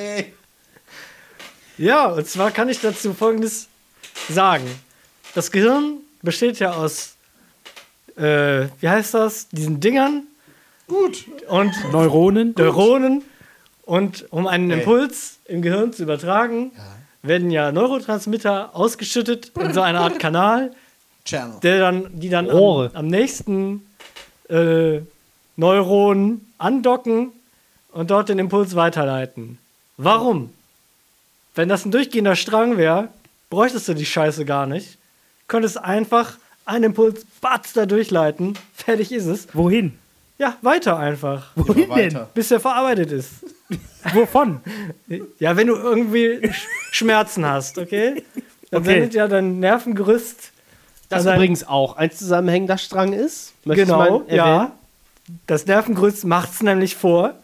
Ja, und zwar kann ich dazu Folgendes sagen. Das Gehirn besteht ja aus, wie heißt das, diesen Dingern. Gut. Und Neuronen? Neuronen. Und um einen Impuls im Gehirn zu übertragen, werden ja Neurotransmitter ausgeschüttet in so einer Art Kanal, Channel. die dann Rohre. am nächsten Neuronen andocken und dort den Impuls weiterleiten. Warum? Wenn das ein durchgehender Strang wäre, bräuchtest du die Scheiße gar nicht. Könntest einfach einen Impuls batz da durchleiten. Fertig ist es. Wohin? Ja, weiter einfach. Wohin Immer denn? weiter. Bis er verarbeitet ist. Wovon? Ja, wenn du irgendwie Schmerzen hast, okay? Dann Okay. sendet ja dein Nervengerüst. Das Also übrigens auch ein zusammenhängender Strang ist. Möchte ich Genau, mal erwähnen. ja. Das Nervengerüst macht es nämlich vor.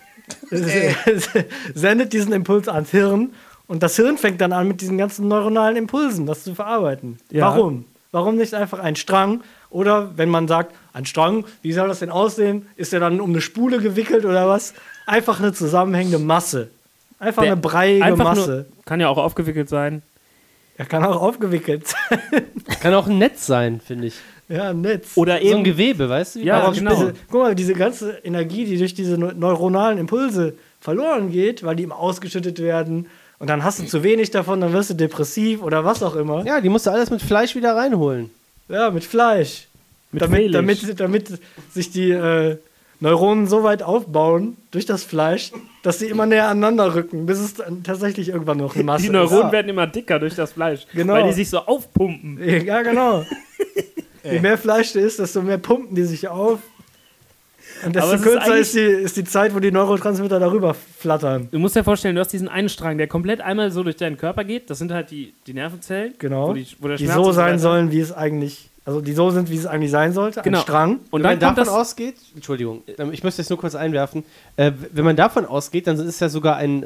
Es sendet diesen Impuls ans Hirn und das Hirn fängt dann an, mit diesen ganzen neuronalen Impulsen das zu verarbeiten. Ja. Warum? Warum nicht einfach ein Strang? Oder wenn man sagt, ein Strang, wie soll das denn aussehen? Ist der dann um eine Spule gewickelt oder was? Einfach eine zusammenhängende Masse. Einfach eine breiige Einfach Masse. nur, kann ja auch aufgewickelt sein. Er kann auch aufgewickelt sein. Kann auch ein Netz sein, finde ich. Ja, ein Netz. Oder So ein eben. Gewebe, weißt du? Ja, Aber genau. guck mal, diese ganze Energie, die durch diese neuronalen Impulse verloren geht, weil die immer ausgeschüttet werden und dann hast du zu wenig davon, dann wirst du depressiv oder was auch immer. Ja, die musst du alles mit Fleisch wieder reinholen. Ja, mit Fleisch. Mit Damit, Fleisch. damit sich die Neuronen so weit aufbauen durch das Fleisch, dass sie immer näher aneinander rücken, bis es dann tatsächlich irgendwann noch eine Masse Die Neuronen ist. werden immer dicker durch das Fleisch, Genau. weil die sich so aufpumpen. Ja, genau. Je mehr Fleisch da ist, desto mehr pumpen die sich auf. Und Aber desto es ist kürzer eigentlich- ist die Zeit, wo die Neurotransmitter darüber flattern. Du musst dir vorstellen, du hast diesen einen Strang, der komplett einmal so durch deinen Körper geht. Das sind halt die Nervenzellen. Genau. Wo der Die Schmerz so und so sein weiter- sollen, wie es eigentlich, also die so sind, wie es eigentlich sein sollte. Genau. Ein Strang. Und Wenn dann man kommt davon das. ausgeht, Entschuldigung, ich möchte jetzt nur kurz einwerfen, wenn man davon ausgeht, dann ist ja sogar ein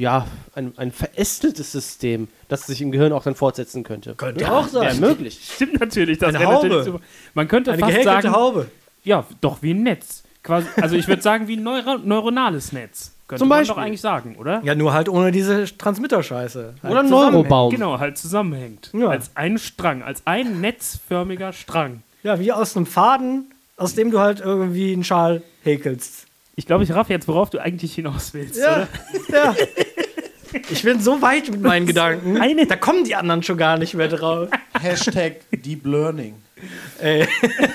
verästeltes System, das sich im Gehirn auch dann fortsetzen könnte. Könnte auch sein. Wäre möglich. Stimmt natürlich. Das Eine wäre natürlich Haube. super. Man könnte Eine fast gehäkelte sagen, Haube. ja, doch wie ein Netz. Quasi, also ich würde sagen, wie ein neuronales Netz. Könnte Zum man Beispiel. doch eigentlich sagen, oder? Ja, nur halt ohne diese Transmitterscheiße. Halt Oder ein zusammenhängen. Neurobaum. Genau, halt zusammenhängt. Ja. Als ein Strang, als ein netzförmiger Strang. Ja, wie aus einem Faden, aus dem du halt irgendwie einen Schal häkelst. Ich glaube, ich raff jetzt, worauf du eigentlich hinaus willst, Ja, oder? ja. Ich bin so weit mit meinen Gedanken. Da kommen die anderen schon gar nicht mehr drauf. Hashtag Deep Learning. Ey.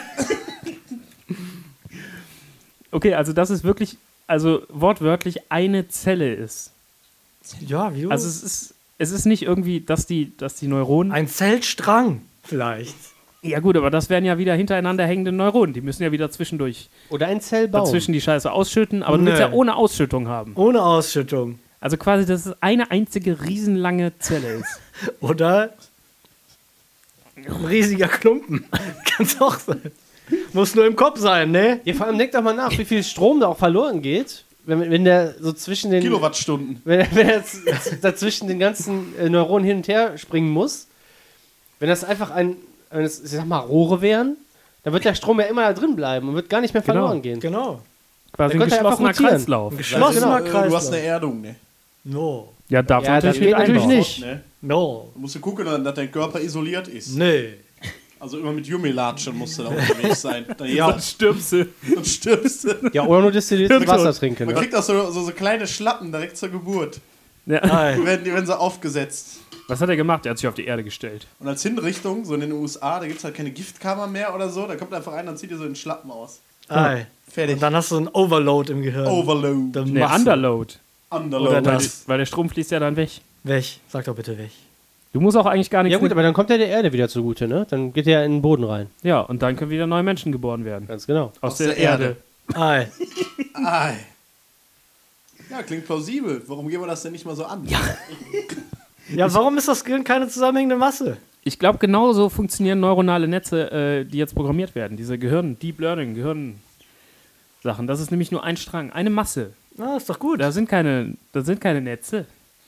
Okay, also das ist wirklich, also wortwörtlich eine Zelle ist. Ja, wie du? Also es ist nicht irgendwie, dass die Neuronen. ein Zellstrang vielleicht. Ja gut, aber das wären ja wieder hintereinander hängende Neuronen. Die müssen ja wieder zwischendurch Oder ein Zellbaum. dazwischen die Scheiße ausschütten, aber du Nö. willst ja ohne Ausschüttung haben. Ohne Ausschüttung. Also quasi, dass es eine einzige riesenlange Zelle ist. Oder ein riesiger Klumpen. Kann's auch sein. Muss nur im Kopf sein, ne? Ja, vor allem denk doch mal nach, wie viel Strom da auch verloren geht, wenn der so zwischen den... Kilowattstunden. Wenn er jetzt dazwischen den ganzen Neuronen hin und her springen muss. Wenn das einfach wenn es, ich sag mal, Rohre wären, dann wird der Strom ja immer da drin bleiben und wird gar nicht mehr Genau. verloren gehen. Genau. Quasi Der ein könnte einfach geschlossener rotieren. Kreislauf. Geschlossener Du Kreislauf. hast eine Erdung, ne? No. Ja, darf Ja, das natürlich geht natürlich einbauen. nicht. Ne? No. Du musst ja gucken, dass dein Körper isoliert ist. Nee. Also immer mit Gummilatschen musst du da unterwegs sein. Dann, Sonst stirbst du. dann stirbst du. Ja, oder nur destilliertes Wasser trinken. Man Ne? kriegt auch so kleine Schlappen direkt zur Geburt. Ja. Nein. Die werden so aufgesetzt. Was hat er gemacht? Er hat sich auf die Erde gestellt. Und als Hinrichtung, so in den USA, da gibt es halt keine Giftkammer mehr oder so. Da kommt einfach einer und zieht dir so den Schlappen aus. Ei. Fertig. Und dann hast du einen Overload im Gehirn. Overload. Der Nee, Masse. Underload. Underload. Oder das. Weil der Strom fließt ja dann weg. Weg. Sag doch bitte weg. Du musst auch eigentlich gar nichts Ja gut, aber dann kommt er der Erde wieder zugute, ne? Dann geht er in den Boden rein. Ja, und dann können wieder neue Menschen geboren werden. Ganz genau. Aus Aus der der Erde. Erde. Ei. Ei. Ja, klingt plausibel. Warum gehen wir das denn nicht mal so an? Ja, warum ist das Gehirn keine zusammenhängende Masse? Ich glaube, genauso funktionieren neuronale Netze, die jetzt programmiert werden. Diese Deep Learning, Gehirn-Sachen. Das ist nämlich nur ein Strang, eine Masse. Na, ist doch gut. Da sind keine Netze.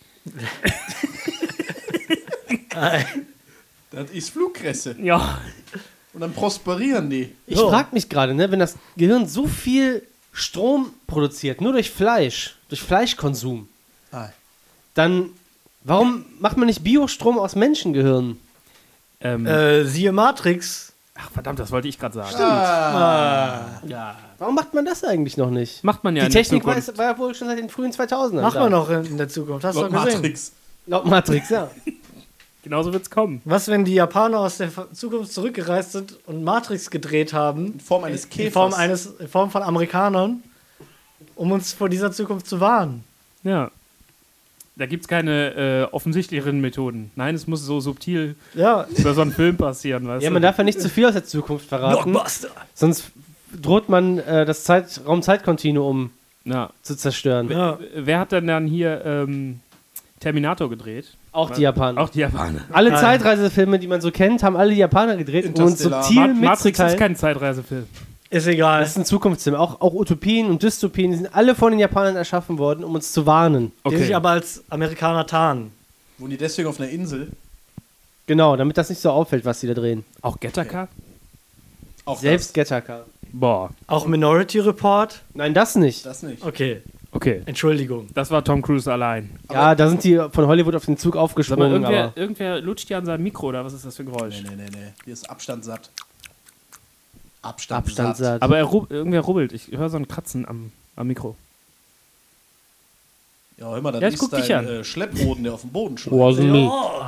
Ei. Das ist Flugkresse. Ja. Und dann prosperieren die. Ich So. frage mich gerade, ne, wenn das Gehirn so viel Strom produziert, nur durch Fleischkonsum, Ei. dann warum macht man nicht Biostrom aus Menschengehirnen? Siehe Matrix. Ach, verdammt, das wollte ich gerade sagen. Ja. Warum macht man das eigentlich noch nicht? Macht man ja Die in der Technik war, Zukunft. war ja wohl schon seit den frühen 2000ern. Machen da. wir noch in der Zukunft. Hast du Laut doch gesehen. Matrix. Laut Matrix, ja. Genauso wird's kommen. Was, wenn die Japaner aus der Zukunft zurückgereist sind und Matrix gedreht haben? In Form eines Käfers. In Form von Amerikanern, um uns vor dieser Zukunft zu warnen. Ja. Da gibt's keine offensichtlicheren Methoden. Nein, es muss so subtil Ja, über so einen Film passieren, weißt Ja, du? man darf ja nicht zu viel aus der Zukunft verraten, Blockbuster. sonst droht man das Raum-Zeit-Kontinuum Ja. zu zerstören. Ja. Wer hat denn dann hier Terminator gedreht? Auch die Japaner. Auch die Japaner. Alle Nein. Zeitreisefilme, die man so kennt, haben alle die Japaner gedreht, um uns Interstellar. subtil Matrix ist mitzuteilen. kein Zeitreisefilm. Ist egal. Das ist ein Zukunftsfilm. Auch Utopien und Dystopien, die sind alle von den Japanern erschaffen worden, um uns zu warnen. Die sich aber als Amerikaner tarnen. Wohnen die deswegen auf einer Insel? Genau, damit das nicht so auffällt, was sie da drehen. Auch Gattaca? Auch Selbst Gattaca. Boah. Auch Minority Report? Nein, das nicht. Das nicht. Okay, Okay. Entschuldigung. Das war Tom Cruise allein. Ja, da sind die von Hollywood auf den Zug Sag mal, aufgesprungen, aber irgendwer lutscht hier an seinem Mikro, oder was ist das für ein Geräusch? Nee. Hier ist Abstand satt. Abstand satt. Aber irgendwer rubbelt. Ich höre so ein Kratzen am Mikro. Ja, hör mal, das Ja, ich ist guck dich dein an. Schleppboden, der auf dem Boden schlägt. Was nicht.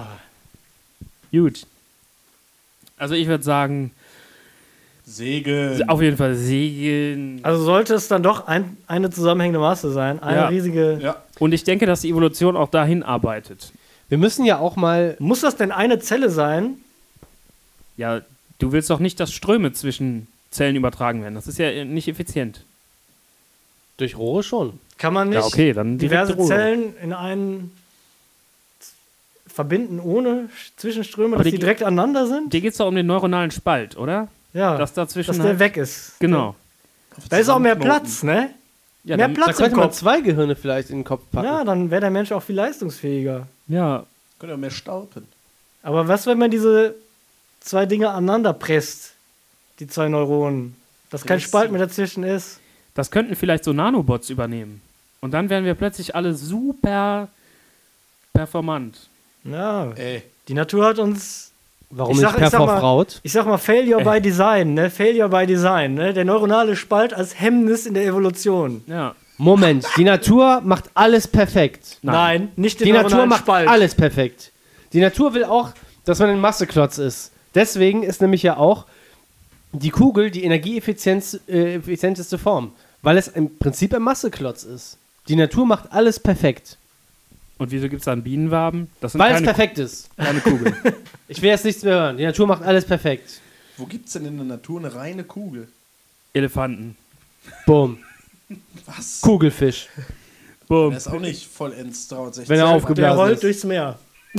Gut. Also ich würde sagen, Segen. auf jeden Fall Segeln. Also sollte es dann doch eine zusammenhängende Masse sein. Eine Ja. riesige. Ja. Und ich denke, dass die Evolution auch dahin arbeitet. Wir müssen ja auch mal. Muss das denn eine Zelle sein? Ja, du willst doch nicht, dass Ströme zwischen Zellen übertragen werden. Das ist ja nicht effizient. Durch Rohre schon. Kann man nicht Ja, okay, dann diverse direkte Rohre. Zellen in einen verbinden ohne Zwischenströme, Aber dass die die direkt aneinander sind? Dir geht es doch um den neuronalen Spalt, oder? Ja, Dass dazwischen dass der weg ist. Genau. Da ist auch mehr Platz, ne? Ja, mehr dann, Da Platz im könnte man Kopf. 2 Gehirne vielleicht in den Kopf packen. Ja, dann wäre der Mensch auch viel leistungsfähiger. ja, Könnt ihr auch mehr staupen. Aber was, wenn man diese zwei Dinge aneinander presst? Die zwei Neuronen. Dass kein Pressen. Spalt mehr dazwischen ist. das könnten vielleicht so Nanobots übernehmen. Und dann wären wir plötzlich alle super performant. Ja, Ey. die Natur hat uns, Warum Ich nicht sag- ich sag mal- Perforfraut? ich sag mal, Failure by Design, ne? Failure by Design, ne? Der neuronale Spalt als Hemmnis in der Evolution. Ja. Moment, die Natur macht alles perfekt. Nein, nicht den Die Natur neuronalen macht Spalt. alles perfekt. Die Natur will auch, dass man ein Masseklotz ist. Deswegen ist nämlich ja auch die Kugel die energieeffizienteste Form. Weil es im Prinzip ein Masseklotz ist. Die Natur macht alles perfekt. Und wieso gibt es dann Bienenwaben? Das sind Weil es keine, perfekt ist. keine Kugeln. Ich will jetzt nichts mehr hören. Die Natur macht alles perfekt. Wo gibt's denn in der Natur eine reine Kugel? Elefanten. Boom. Was? Kugelfisch. Boom. Der ist auch nicht vollends 360. Wenn er Der aufgeblasen rollt ist. durchs Meer.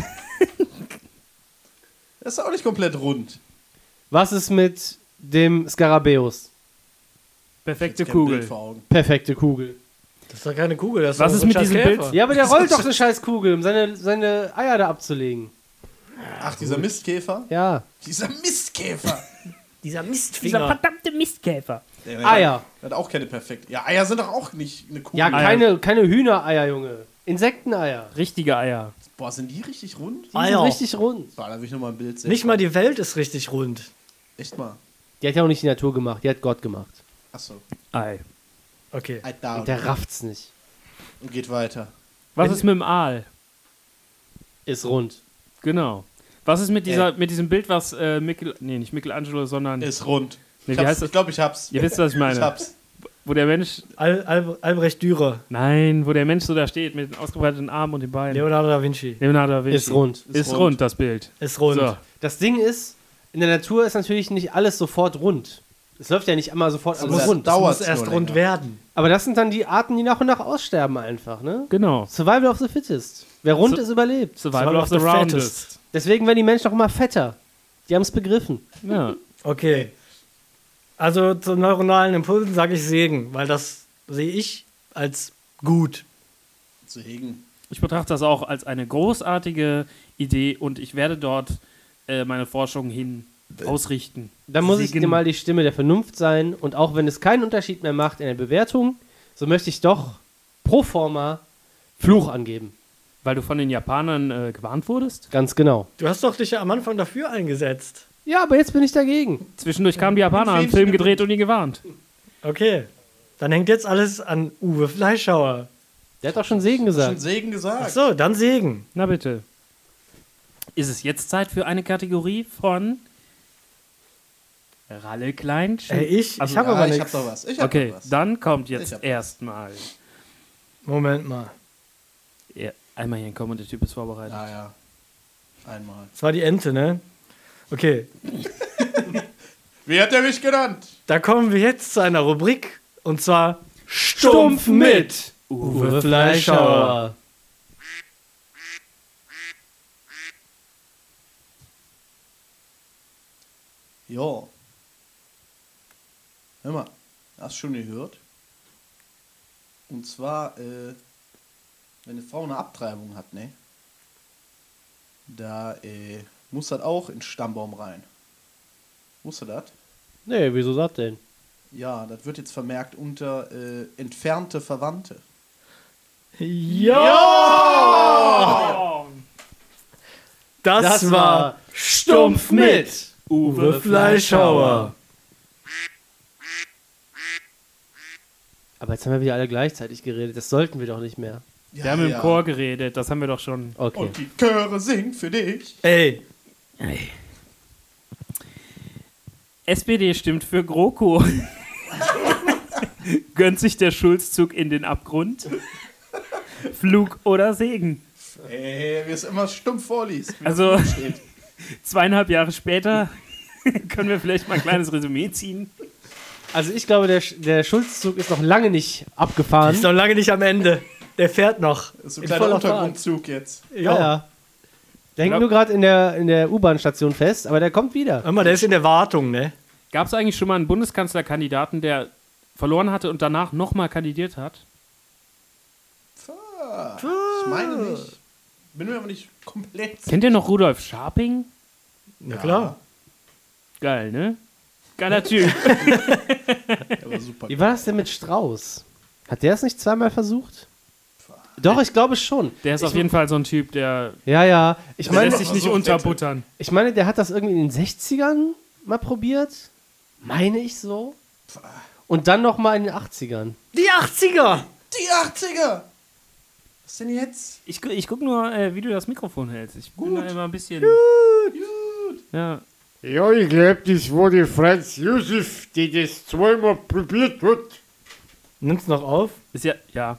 Der ist auch nicht komplett rund. Was ist mit dem Skarabäus? Perfekte Jetzt kein Bild Kugel. vor Augen. Perfekte Kugel. Das ist doch keine Kugel. Das Was doch ist so ein mit scheiß diesem Käfer. Bild? Ja, aber der rollt doch eine scheiß Kugel, um seine Eier da abzulegen. Ach, dieser Mistkäfer? Ja. Dieser Mistkäfer! Dieser Dieser Mistfinger. verdammte Mistkäfer. Der Eier. Hat auch keine perfekte. Ja, Eier sind doch auch nicht eine Kugel. Ja, Eier. keine Hühnereier, Junge. Insekteneier. Richtige Eier. Boah, sind die richtig rund? Die sind Eier. richtig rund. Boah, da will ich nochmal ein Bild sehen. Nicht mal die Welt ist richtig rund. Echt mal. Die hat ja auch nicht die Natur gemacht, die hat Gott gemacht. Achso. Ei. Okay. Da Und der rafft's nicht. und geht weiter. Was ist mit dem Aal? Ist rund. Genau. Was ist mit diesem Bild, was nicht Michelangelo, sondern Ist rund. Nee, Ich, wie heißt das? ich glaube, ich hab's. Ihr wisst, was ich meine. Ich hab's. Wo der Mensch, Albrecht Dürer. nein, wo der Mensch so da steht mit den ausgebreiteten Armen und den Beinen. Leonardo da Vinci. Leonardo da Vinci. Ist rund. Ist rund, das Bild. Ist rund. So. Das Ding ist, in der Natur ist natürlich nicht alles sofort rund. Es läuft ja nicht immer sofort alles das rund. dauert Muss erst nur rund länger. werden. Aber das sind dann die Arten, die nach und nach aussterben einfach, ne? Genau. Survival of the fittest. Wer rund So- ist, überlebt. Survival of the roundest. Deswegen werden die Menschen auch immer fetter. Die haben es begriffen. Ja. Okay. Also zu neuronalen Impulsen sage ich Segen, weil das sehe ich als gut. Zu hegen. Ich betrachte das auch als eine großartige Idee und ich werde dort meine Forschung hin ausrichten. Da muss ich Segen. dir mal die Stimme der Vernunft sein. Und auch wenn es keinen Unterschied mehr macht in der Bewertung, so möchte ich doch pro forma Fluch angeben. Weil du von den Japanern gewarnt wurdest? Ganz genau. Du hast doch dich ja am Anfang dafür eingesetzt. Ja, aber jetzt bin ich dagegen. Zwischendurch kamen die Japaner, haben einen Fähnchen Film im gedreht und ihn gewarnt. Okay. Dann hängt jetzt alles an Uwe Fleischhauer. Der hat doch schon Segen Schon gesagt. Segen gesagt. Ach so, dann Segen. Na bitte. ist es jetzt Zeit für eine Kategorie von Ralle Klein. Ich Also, habe aber ich nichts. hab doch was. Ich hab Okay, doch was. dann kommt Ich jetzt hab was. erstmal. Moment mal. Ja, einmal hier kommen, der Typ ist vorbereitet. Ja. Einmal. Das war die Ente, ne? Okay, Wie hat er mich genannt? da kommen wir jetzt zu einer Rubrik. Und zwar Stumpf mit Uwe Fleischhauer. Ja. Hör mal, hast du schon gehört? Und zwar, wenn eine Frau eine Abtreibung hat, ne? Da muss das auch in den Stammbaum rein. Wusstest du das? Nee, wieso das denn? Ja, das wird jetzt vermerkt unter entfernte Verwandte. Ja! Das war Stumpf mit Uwe Fleischhauer. Aber jetzt haben wir wieder alle gleichzeitig geredet. Das sollten wir doch nicht mehr. Wir haben im Chor geredet, das haben wir doch schon. Okay. Und die Chöre singen für dich. Ey, SPD stimmt für GroKo. Gönnt sich der Schulzzug in den Abgrund? Flug oder Segen? Ey, wie es immer stumpf vorliest. wie Also- es steht. 2,5 Jahre später können wir vielleicht mal ein kleines Resümee ziehen. Also ich glaube, der Schulzzug ist noch lange nicht abgefahren. ist noch lange nicht am Ende. Der fährt noch. Das ist so ein in kleiner voller Fahrt. Untergrundzug jetzt. Ja. Der hängt nur gerade in der U-Bahn-Station fest, aber der kommt wieder. Hör mal, der ist in der Wartung, ne? Gab es eigentlich schon mal einen Bundeskanzlerkandidaten, der verloren hatte und danach nochmal kandidiert hat? Ich meine nicht. Bin mir aber nicht komplett sicher. Kennt ihr noch Rudolf Scharping? Na klar. Geil, ne? Geiler Typ. Aber super. Wie war das denn mit Strauß? Hat der es nicht zweimal versucht? Doch, ich glaube schon. Der ist auf jeden Fall so ein Typ, der Ja. Ich lässt meine, sich nicht versucht unterbuttern. der hat das irgendwie in den 60ern mal probiert. Meine ich so. Und dann noch mal in den 80ern. Die 80er! Die 80er! Was denn jetzt? Ich guck nur, wie du das Mikrofon hältst. Ich bin da immer ein bisschen. Gut. Ja. Ja, ich glaube, das war der Franz Josef, der das zweimal probiert hat. Nimm's noch auf? Ist ja. Ja.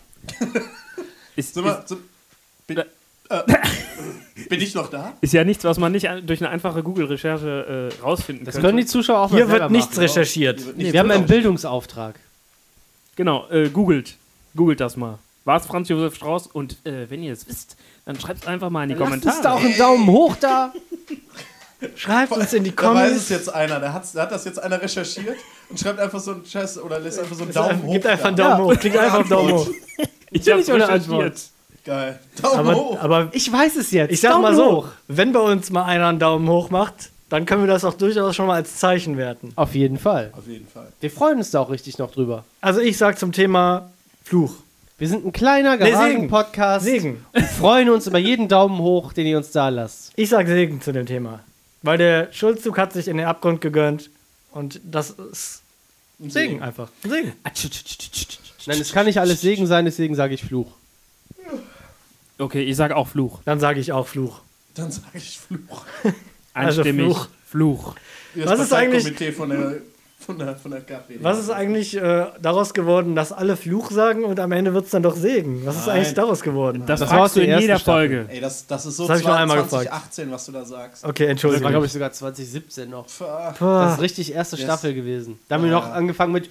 Bin ich noch da? Ist ja nichts, was man nicht durch eine einfache Google-Recherche rausfinden Das könnte. können die Zuschauer auch mal Hier selber wird nichts machen. recherchiert. Nee, wir haben einen Bildungsauftrag. Genau, googelt das mal. War es Franz Josef Strauß? Und wenn ihr es wisst, dann schreibt es einfach mal in die Lasst uns Kommentare. da auch einen Daumen hoch da. Schreibt uns in die Da weiß es Comments. jetzt einer. Da hat das jetzt einer recherchiert und schreibt einfach so einen Scheiß oder lässt einfach so einen Daumen hoch. Gibt einfach einen da. Daumen hoch. Klickt einfach auf Daumen hoch. Ich hab's nicht ohne recherchiert. Geil. Daumen hoch. Aber Ich weiß es jetzt. ich sag Daumen mal so, hoch. wenn bei uns mal einer einen Daumen hoch macht, dann können wir das auch durchaus schon mal als Zeichen werten. Auf jeden Fall. Auf jeden Fall. Wir freuen uns da auch richtig noch drüber. Also ich sag zum Thema Fluch. Wir sind ein kleiner Segen. Garagen-Podcast. Segen. Wir freuen uns über jeden Daumen hoch, den ihr uns da lasst. Ich sag Segen zu dem Thema. Weil der Schulzzug hat sich in den Abgrund gegönnt. Und das ist Ein Segen einfach. Ein Segen. Nein, es kann nicht alles Segen sein, deswegen sage ich Fluch. Okay, ich sag auch Fluch. Dann sage ich auch Fluch. Dann sage ich Fluch. Also Einstimmig. Fluch. Fluch. Wie das Was ist eigentlich- Parteikomitee von der KP. Was ist eigentlich daraus geworden, dass alle Fluch sagen und am Ende wird es dann doch Segen? Was ist Nein. eigentlich daraus geworden? Das Das war aus fragst du der in ersten jeder Staffel. Folge. Ey, das ist so Das hab ich nur einmal 2018, was du da sagst. Okay, Das Entschuldigung. war, glaube ich, sogar 2017 noch. Pah. Das ist richtig erste Yes. Staffel gewesen. Da haben wir Ja. noch angefangen mit.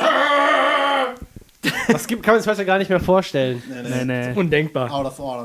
Das kann man sich heute gar nicht mehr vorstellen. Nee, nee. Undenkbar. Out of order.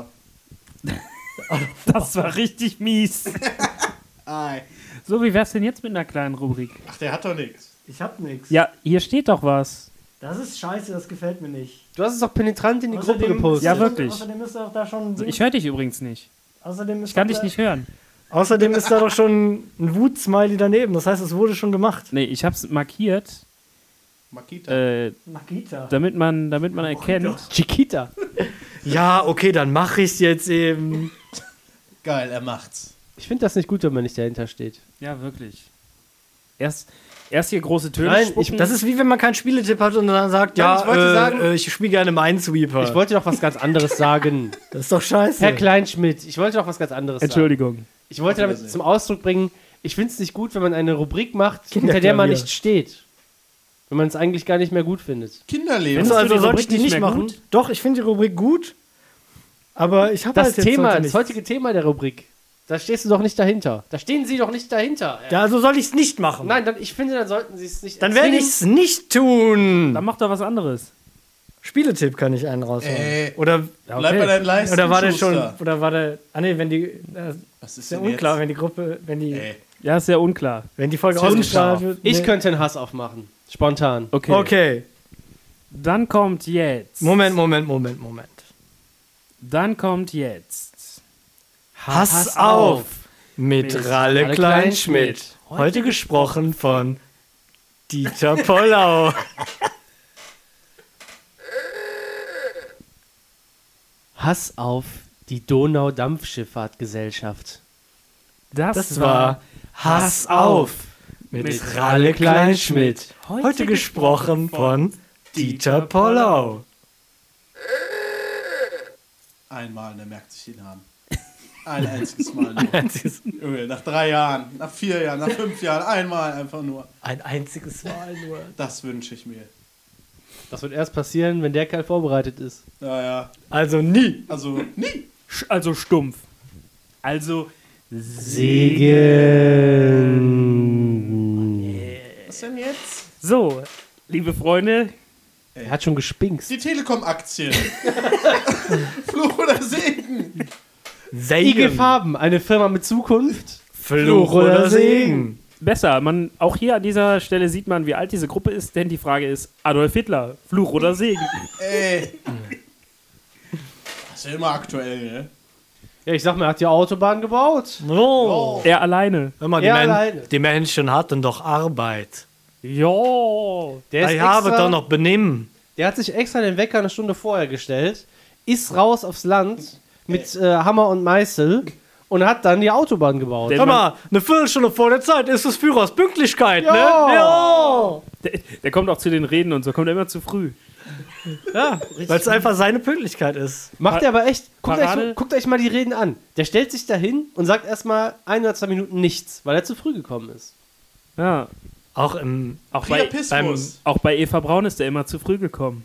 Das war richtig mies. Ei. So, wie wär's denn jetzt mit einer kleinen Rubrik? Ach, der hat doch nichts. Ich hab nichts. Ja, hier steht doch was. Das ist scheiße, das gefällt mir nicht. Du hast es doch penetrant in die Gruppe gepostet. Ja, wirklich. Außerdem ist auch da schon. Ich höre dich übrigens nicht. Außerdem ist Ich kann doch dich da- nicht hören. Außerdem ist da doch schon ein Wut-Smiley daneben. Das heißt, es wurde schon gemacht. Nee, ich hab's markiert, Makita. Makita. damit man erkennt. Chiquita. Ja, okay, dann mach ich's jetzt eben. Geil, er macht's. Ich finde das nicht gut, wenn man nicht dahinter steht. Ja, wirklich. Erst hier große Töne Nein, spucken. Das ist wie wenn man keinen Spieletipp hat und dann sagt, Nein, ja, ich wollte sagen- ich spiele gerne Minesweeper. Ich wollte doch was ganz anderes sagen. Das ist doch scheiße. Herr Kleinschmidt, ich wollte doch was ganz anderes sagen. Entschuldigung. Ich wollte damit Wiedersehen. zum Ausdruck bringen, ich finde es nicht gut, wenn man eine Rubrik macht, hinter Kinderklavier. der man nicht steht. Wenn man es eigentlich gar nicht mehr gut findet. Kinderleben. Findest du Also die sollte Rubrik ich die nicht nicht mehr machen. gut? Doch, ich finde die Rubrik gut. Aber ich habe Das halt jetzt Thema, heute das nicht. heutige Thema der Rubrik, da stehst du doch nicht dahinter. Da stehen sie doch nicht dahinter. Ja, also soll ich es nicht machen. Nein, ich finde, dann sollten sie es nicht Dann werde ich es nicht tun. Dann mach doch was anderes. Spieletipp kann ich einen raushauen. Oder, Bleib bei deinen Leisten, oder war der schon. Schuster. Oder war der. Ah, nee, wenn die. Was Ist ja unklar, wenn die Gruppe. Wenn die, Ja, ist sehr unklar. wenn die Folge Ist ausgestrahlt wird. Ich nee. könnte einen Hass aufmachen. Spontan. Okay. Okay. Dann kommt jetzt. Moment. Dann kommt jetzt. Pass auf! Mit Ralle Ralle Kleinschmidt. Heute gesprochen von Dieter Pollau. Hass auf die Donau-Dampfschifffahrtgesellschaft. Das war Hass auf! Mit Ralle Kleinschmidt. Heute gesprochen von Dieter Pollau. Einmal, der merkt sich den Namen. Ein einziges Mal nur. Junge, nach 3 Jahren, nach 4 Jahren, nach 5 Jahren, einmal einfach nur. Ein einziges Mal nur. Das wünsche ich mir. Das wird erst passieren, wenn der Kerl vorbereitet ist. Naja, Also nie. also nie. Also stumpf. Also Segen. Was denn jetzt? so, liebe Freunde, Er hat schon gespinkst. Die Telekom-Aktien. Fluch oder Segen? IG Farben, eine Firma mit Zukunft. Fluch oder Segen. besser. Auch hier an dieser Stelle sieht man, wie alt diese Gruppe ist, denn die Frage ist, Adolf Hitler, Fluch oder Segen? Ey. Das ist ja immer aktuell, ne? Ja, ich sag mal, er hat die Autobahn gebaut. Oh. Er alleine. Hör mal, Er alleine. die Menschen hatten doch Arbeit. Ja. Der, ist Ich habe extra, doch noch Benimm. der hat sich extra den Wecker eine Stunde vorher gestellt, ist raus aufs Land mit Hammer und Meißel und hat dann die Autobahn gebaut. Der- Hör mal, eine Viertelstunde vor der Zeit ist es Führers Pünktlichkeit, Ja. ne? Ja. Der kommt auch zu den Reden und so, kommt er immer zu früh. Ja, weil es einfach seine Pünktlichkeit ist. Macht er aber echt. Parade. Guckt euch mal die Reden an. Der stellt sich dahin und sagt erstmal 1 oder 2 Minuten nichts, weil er zu früh gekommen ist. Ja. Auch im. Auch bei, Priapismus. auch bei Eva Braun ist er immer zu früh gekommen.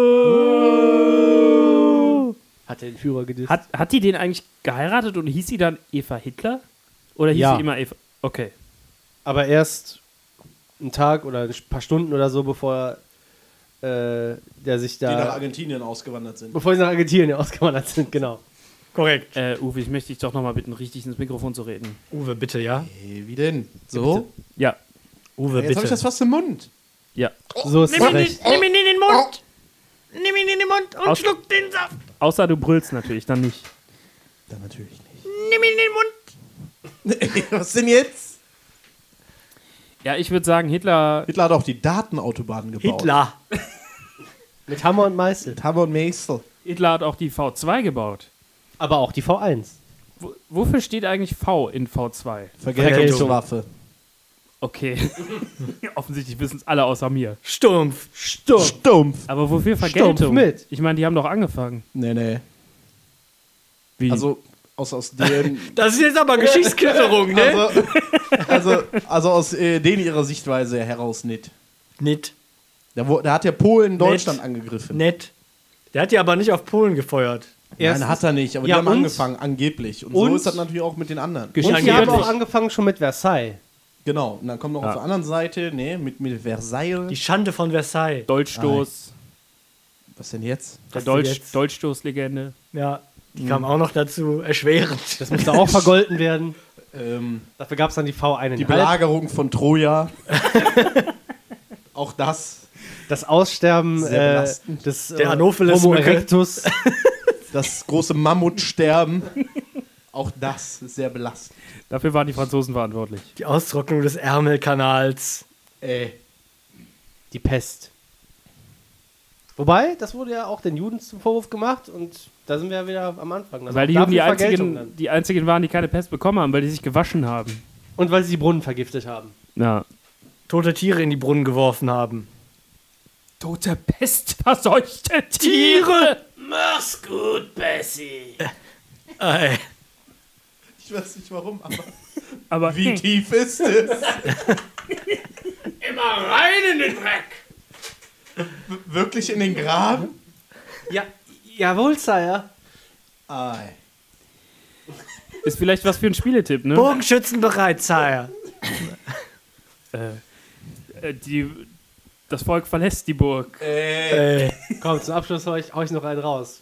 Hat er den Führer gedisst. Hat die den eigentlich geheiratet und hieß sie dann Eva Hitler? Oder hieß Ja. sie immer Eva? Okay. Aber erst einen Tag oder ein paar Stunden oder so, bevor der sich Die nach da. Argentinien ausgewandert sind. Bevor sie nach Argentinien ausgewandert sind, genau. Korrekt. Uwe, ich möchte dich doch nochmal bitten, richtig ins Mikrofon zu reden. Uwe, bitte, ja? Hey, wie denn? So? Ja. Uwe, Jetzt habe ich das fast im Mund. Ja. So ist es recht. Nimm ihn in den Mund! Nimm ihn in den Mund und Aus- schluck den Saft! Außer du brüllst natürlich, dann nicht. Dann natürlich nicht. Nimm ihn in den Mund! Was denn jetzt? Ja, ich würde sagen, Hitler. Hitler hat auch die Datenautobahn gebaut. Hitler! Mit Hammer und Meißel. Mit Hammer und Meißel. Hitler hat auch die V2 gebaut. Aber auch die V1. Wofür steht eigentlich V in V2? Vergeltungswaffe. Okay. Offensichtlich wissen es alle außer mir. Stumpf! Stumpf. Aber wofür Vergeltung? Stumpf mit. Ich meine, die haben doch angefangen. Nee. Wie? Also, aus dem. Das ist jetzt aber Geschichtsklitterung, ne? Also aus denen ihrer Sichtweise heraus nicht. Nett. Der hat ja Polen Deutschland angegriffen. Nett. Der hat die aber nicht auf Polen gefeuert. Nein, hat er nicht, aber Ja, die haben und? angefangen, angeblich. Und so Und? ist das natürlich auch mit den anderen. Und die haben Angeblich. auch angefangen schon mit Versailles. Genau, und dann kommt noch auf der anderen Seite, mit Versailles. Die Schande von Versailles. Dolchstoß. Was denn jetzt? Der Was denn jetzt? Dolchstoßlegende. Ja, die kam auch noch dazu. Erschwerend. Das musste auch vergolten werden. Ähm, Dafür gab es dann die V1. die Belagerung von Troja. Auch das. Das Aussterben Sehr belastend. des Der Anopheles-Mücke. Homo erectus. Das große Mammutsterben. Auch das ist sehr belastend. Dafür waren die Franzosen verantwortlich. Die Austrocknung des Ärmelkanals. Die Pest. Wobei, das wurde ja auch den Juden zum Vorwurf gemacht und da sind wir ja wieder am Anfang. Also Weil die auch Juden die dafür Vergeltung einzigen, dann. die einzigen waren, die keine Pest bekommen haben, weil die sich gewaschen haben. Und weil sie die Brunnen vergiftet haben. Ja. Tote Tiere in die Brunnen geworfen haben. Tote Pest, verseuchte Tiere! Mach's gut, Bessie. Ey. Ich weiß nicht warum, Aber wie tief ist es? Immer rein in den Dreck! Wirklich in den Graben? Ja, jawohl, Sire. Ei. ist vielleicht was für ein Spieletipp, ne? Bogenschützen bereit, Sire. Das Volk verlässt die Burg. Komm, zum Abschluss hau ich noch einen raus.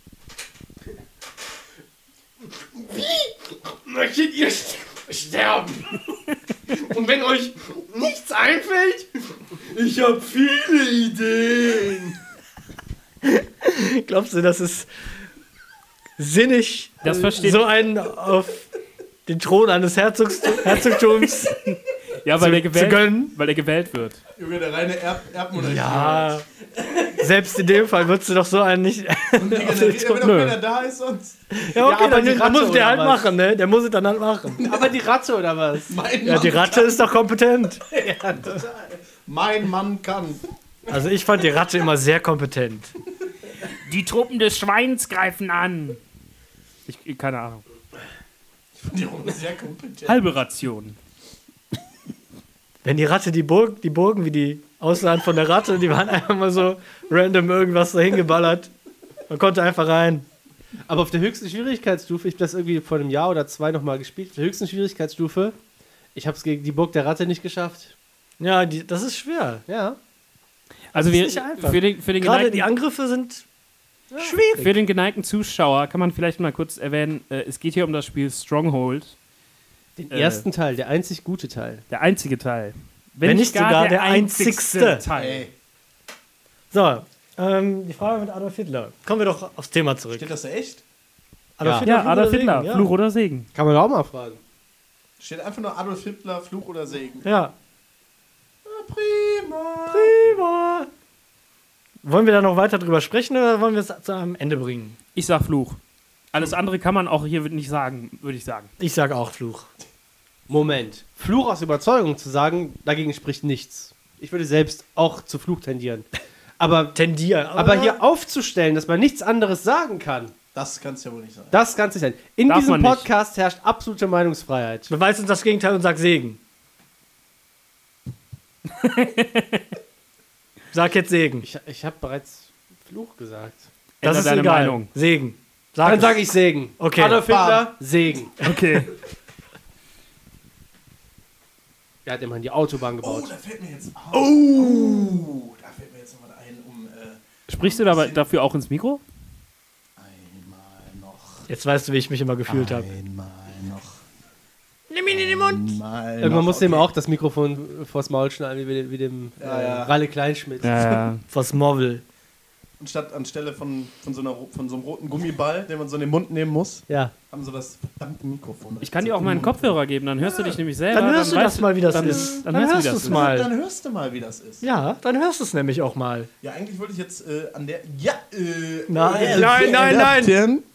Möchtet ihr sterben? Und wenn euch nichts einfällt, ich habe viele Ideen. Glaubst du, das ist sinnig, Das versteht- so einen auf den Thron eines Herzogtums Ja, weil er zu gönnen? gewählt wird. Junge, der reine Erbmonarchie. Ja, selbst in dem Fall würdest du doch so einen nicht... Und regeneriert er, wenn noch Nö. keiner da ist sonst. Ja, okay, aber dann, die dann Ratte muss der oder halt was? machen, ne? Der muss es dann halt machen. Aber die Ratte oder was? Ja, die Ratte ist doch kompetent. Mein Mann kann. Also ich fand die Ratte immer sehr kompetent. Die Truppen des Schweins greifen an. Keine Ahnung. Die Runde ist sehr kompetent. Halbe Ration. Wenn die Ratte die Burgen wie die aussahen von der Ratte, die waren einfach mal so random irgendwas dahin geballert. Man konnte einfach rein. Aber auf der höchsten Schwierigkeitsstufe, ich habe das irgendwie vor einem Jahr oder 2 nochmal gespielt, auf der höchsten Schwierigkeitsstufe, ich habe es gegen die Burg der Ratte nicht geschafft. Ja, das ist schwer. Ja. Also ist nicht einfach. für den Gerade geneigten, die Angriffe sind schwierig. für den geneigten Zuschauer kann man vielleicht mal kurz erwähnen, es geht hier um das Spiel Stronghold. Den ersten Teil, der einzig gute Teil. Der einzige Teil. Wenn nicht sogar der einzigste Teil. Ey, So, die Frage mit Adolf Hitler. Kommen wir doch aufs Thema zurück. steht das da echt? Adolf Ja, Fluch Adolf oder Hitler, Segen, ja. Fluch oder Segen. Kann man auch mal fragen. Steht einfach nur Adolf Hitler, Fluch oder Segen. Ja, Prima. prima. Wollen wir da noch weiter drüber sprechen oder wollen wir es zu einem Ende bringen? Ich sag Fluch. Alles andere kann man auch hier nicht sagen, würde ich sagen. Ich sage auch Fluch. Moment. Fluch aus Überzeugung zu sagen, dagegen spricht nichts. Ich würde selbst auch zu Fluch tendieren. Aber Tendieren. Aber hier aufzustellen, dass man nichts anderes sagen kann, Das kann es ja wohl nicht sein. das kann es nicht sein. In Darf diesem man nicht. Podcast herrscht absolute Meinungsfreiheit. beweist uns das Gegenteil und sag Segen. Sag jetzt Segen. Ich habe bereits Fluch gesagt. Das Änder ist deine egal. Meinung. Segen. Sag Dann es. sage ich Segen. Okay. Adolf Hitler, Segen. Okay. Er hat immerhin die Autobahn Oh, gebaut. da fällt mir jetzt. Oh, da fällt mir jetzt noch was ein, um Sprichst du dafür auch ins Mikro? einmal noch. Jetzt weißt du, wie ich mich immer gefühlt habe. Einmal noch. Nimm ihn in den Mund. Einmal Irgendwann noch. muss dem auch das Mikrofon vors Maul schneiden, wie dem ja. Ralle Kleinschmidt. Ja. Was Movel. Anstelle von so einem roten Gummiball, den man so in den Mund nehmen muss, Ja. haben sie das verdammte Mikrofon. Ich kann dir auch meinen Kopfhörer geben, dann hörst du dich nämlich selber. Dann hörst du das mal, wie das dann, ist. Dann, Dann hörst hörst du du das es mal. Dann hörst du mal, wie das ist. Ja, dann hörst du es nämlich auch mal. Ja, eigentlich wollte ich jetzt an der. Ja, Nein, nein, nein, nein.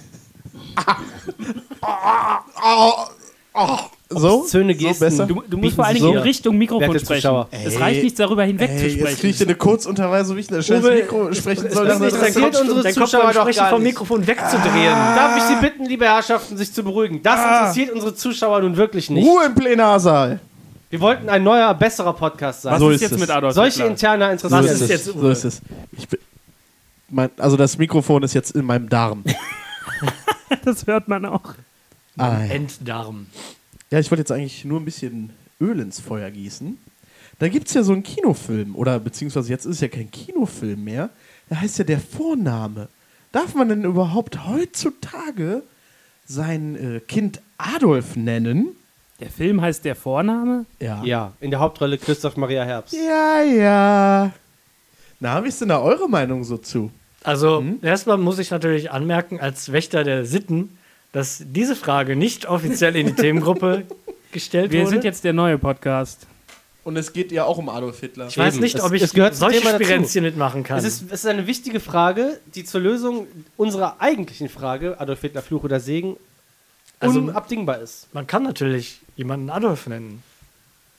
So? Zöne So Gesten. besser? Du musst Bieten vor allen Sie Dingen in so. Richtung Mikrofon Werte sprechen. Zuschauer. Es reicht nicht, darüber hinweg zu Ey, jetzt kriege ich sprechen. hier eine Kurzunterweisung, wie ich das scheiß Uwe, Mikro sprechen soll. das Das interessiert interessiert unsere Dein Kopf Zuschauer beim doch Sprechen gar vom nicht. Mikrofon wegzudrehen. Darf ich Sie bitten, liebe Herrschaften, sich zu beruhigen? Das interessiert unsere Zuschauer nun wirklich nicht. Ruhe im Plenarsaal. Wir wollten ein neuer, besserer Podcast sein. Was So ist ist jetzt es. mit Adolf Solche Hitler? interner interessiert Was ist uns. jetzt, So Uwe? ist es. Also das Mikrofon ist jetzt in meinem Darm. Das hört man auch. Enddarm. Ja, ich wollte jetzt eigentlich nur ein bisschen Öl ins Feuer gießen. Da gibt es ja so einen Kinofilm, oder beziehungsweise jetzt ist es ja kein Kinofilm mehr. Da heißt ja Der Vorname. Darf man denn überhaupt heutzutage sein Kind Adolf nennen? Der Film heißt Der Vorname? Ja. Ja, in der Hauptrolle Christoph Maria Herbst. Ja. Na, wie ist denn da eure Meinung so zu? Also, erstmal muss ich natürlich anmerken, als Wächter der Sitten, dass diese Frage nicht offiziell in die Themengruppe gestellt Wir wurde. sind jetzt der neue Podcast. Und es geht ja auch um Adolf Hitler. Ich weiß Eben. nicht, ob Es ich gehört zum solche Thema dazu. Spirenzchen mitmachen kann. Es ist eine wichtige Frage, die zur Lösung unserer eigentlichen Frage, Adolf Hitler, Fluch oder Segen, Also- unabdingbar ist. Man kann natürlich jemanden Adolf nennen.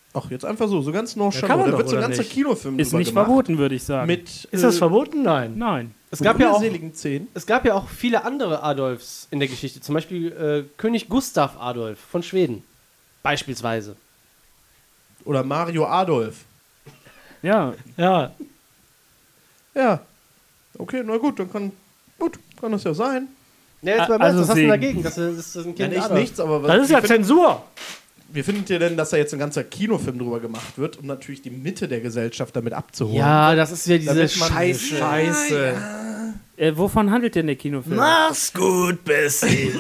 Ach, jetzt einfach so ganz kann man nonchalant. Da doch, wird so ein oder ganzer nicht? Kinofilm Ist drüber nicht gemacht. verboten, würde ich sagen. Mit, Ist das verboten? Nein. Nein. Es gab ja auch seligen Szenen. Es gab ja auch viele andere Adolfs in der Geschichte. Zum Beispiel König Gustav Adolf von Schweden. Beispielsweise. Oder Mario Adolf. Ja, Ja. Ja. Okay, na gut, dann kann das ja sein. Ja, jetzt mal Also was hast du Segen. dagegen? Das ist ein Ja, Kind nicht Adolf. nichts, aber Das ist ja Zensur. wie findet ihr denn, dass da jetzt ein ganzer Kinofilm drüber gemacht wird, um natürlich die Mitte der Gesellschaft damit abzuholen? Ja, das ist ja diese Damit man- Scheiße. Scheiße. wovon handelt denn der Kinofilm? Mach's gut, Bessie.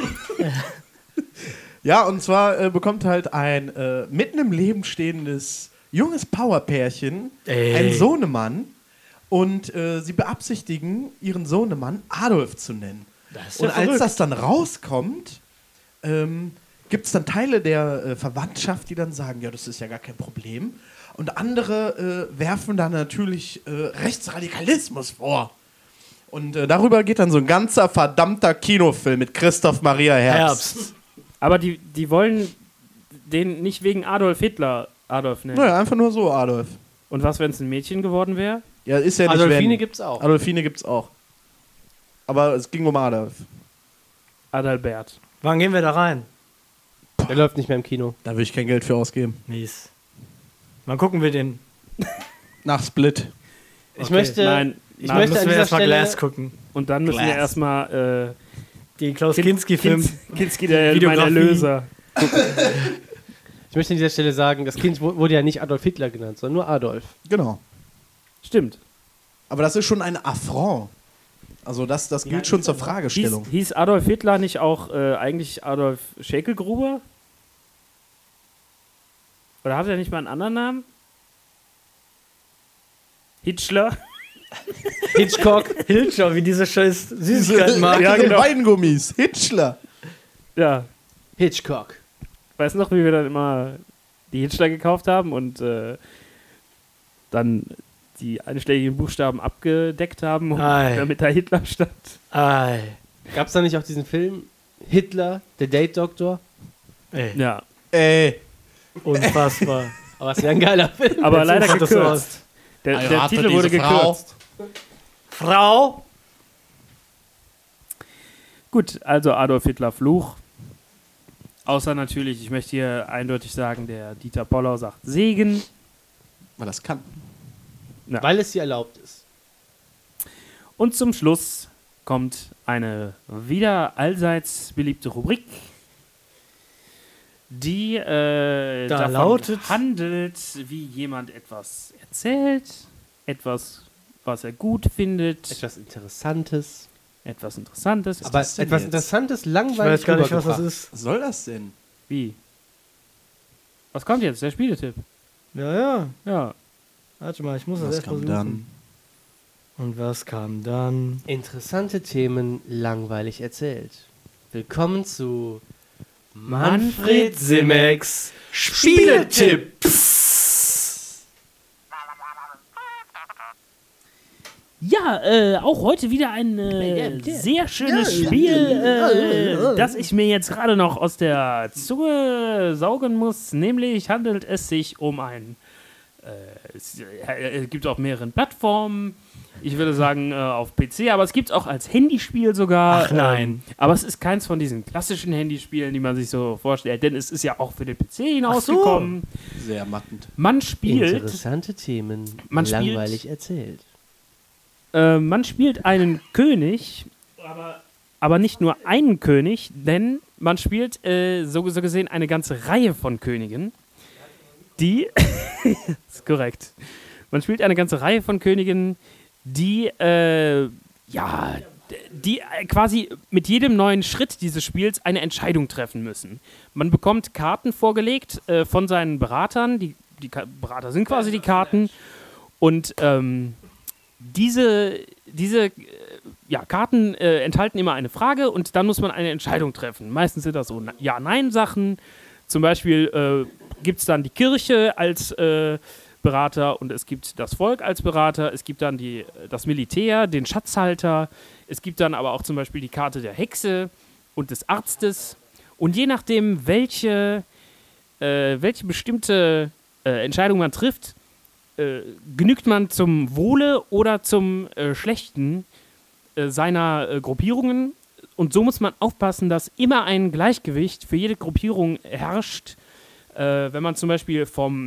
Ja, und zwar bekommt halt ein mitten im Leben stehendes junges Powerpärchen einen Sohnemann und sie beabsichtigen, ihren Sohnemann Adolf zu nennen. Das Und als das dann rauskommt, gibt es dann Teile der Verwandtschaft, die dann sagen, ja, das ist ja gar kein Problem. Und andere werfen dann natürlich Rechtsradikalismus vor. Und darüber geht dann so ein ganzer verdammter Kinofilm mit Christoph Maria Herbst. Aber die wollen den nicht wegen Adolf Hitler Adolf nennen. Naja, einfach nur so Adolf. Und was, wenn es ein Mädchen geworden wäre? Ja, ist ja nicht Adolfine wenn. gibt's auch. Adolfine gibt's auch. Aber es ging um Adolf. Adalbert. Wann gehen wir da rein? Der läuft nicht mehr im Kino. Da will ich kein Geld für ausgeben. Mies. Wann gucken wir den? Nach Split. Ich Okay. möchte, Nein, ich nein, möchte Müssen an wir dieser erstmal Stelle, Glass gucken. Und dann müssen wir Glass. erstmal Den Klaus Kinski-Film. Kinski, der mein Videografie. Erlöser. ich möchte an dieser Stelle sagen, das Kind wurde ja nicht Adolf Hitler genannt, sondern nur Adolf. Genau. Stimmt. Aber das ist schon ein Affront. Also das gilt schon zur Fragestellung. Hieß Adolf Hitler nicht auch eigentlich Adolf Schäkelgruber? Oder hatte er nicht mal einen anderen Namen? Hitchler? Hitchcock. Hilscher, wie diese scheiß Süßigkeiten mag. Ja, genau. genau. Weingummis. Hitchler. Ja. Hitchcock. Weißt du noch, wie wir dann immer die Hitchler gekauft haben und dann die einschlägigen Buchstaben abgedeckt haben, Ei. damit da Hitler stand? Ei. Gab es da nicht auch diesen Film Hitler, der Date-Doktor? Ey, Ja. unfassbar. Aber es wäre ein geiler Film. Aber Jetzt leider ufert das so gekürzt. Der Titel wurde gekürzt. Frau? Gut, also Adolf Hitler Fluch. Außer natürlich, ich möchte hier eindeutig sagen, der Dieter Pollau sagt Segen. Weil das kann. Weil es hier erlaubt ist. Und zum Schluss kommt eine wieder allseits beliebte Rubrik, die davon lautet- handelt, wie jemand etwas erzählt, etwas, was er gut findet, Etwas Interessantes. etwas Interessantes. Aber das denn etwas jetzt? Interessantes, Ich langweilig weiß gar nicht, was das rübergebracht. ist. Was soll das denn? Wie? Was kommt jetzt? Der Spieletipp. Ja, ja. Ja. Warte mal, ich muss das Was erst mal kam suchen. dann? Und was kam dann? Interessante Themen, langweilig erzählt. Willkommen zu Manfred Simex Spieletipps. Ja, auch heute wieder ein sehr schönes Spiel, das ich mir jetzt gerade noch aus der Zunge saugen muss. Nämlich handelt es sich um ein, es gibt auf mehreren Plattformen, ich würde sagen auf PC, aber es gibt es auch als Handyspiel sogar. Ach nein. Aber es ist keins von diesen klassischen Handyspielen, die man sich so vorstellt, denn es ist ja auch für den PC so. hinausgekommen. Sehr mattend. Man spielt... interessante Themen, Man spielt- langweilig erzählt. Man spielt einen König, aber nicht nur einen König, denn man spielt so gesehen eine ganze Reihe von Königen, die, ist korrekt, man spielt eine ganze Reihe von Königen, die, die quasi mit jedem neuen Schritt dieses Spiels eine Entscheidung treffen müssen. Man bekommt Karten vorgelegt von seinen Beratern, die Berater sind quasi die Karten und diese Karten enthalten immer eine Frage und dann muss man eine Entscheidung treffen. Meistens sind das so Ja-Nein-Sachen. Zum Beispiel gibt es dann die Kirche als Berater und es gibt das Volk als Berater. Es gibt dann das Militär, den Schatzhalter. Es gibt dann aber auch zum Beispiel die Karte der Hexe und des Arztes. Und je nachdem, welche bestimmte Entscheidung man trifft, genügt man zum Wohle oder zum Schlechten seiner Gruppierungen. Und so muss man aufpassen, dass immer ein Gleichgewicht für jede Gruppierung herrscht. Wenn man zum Beispiel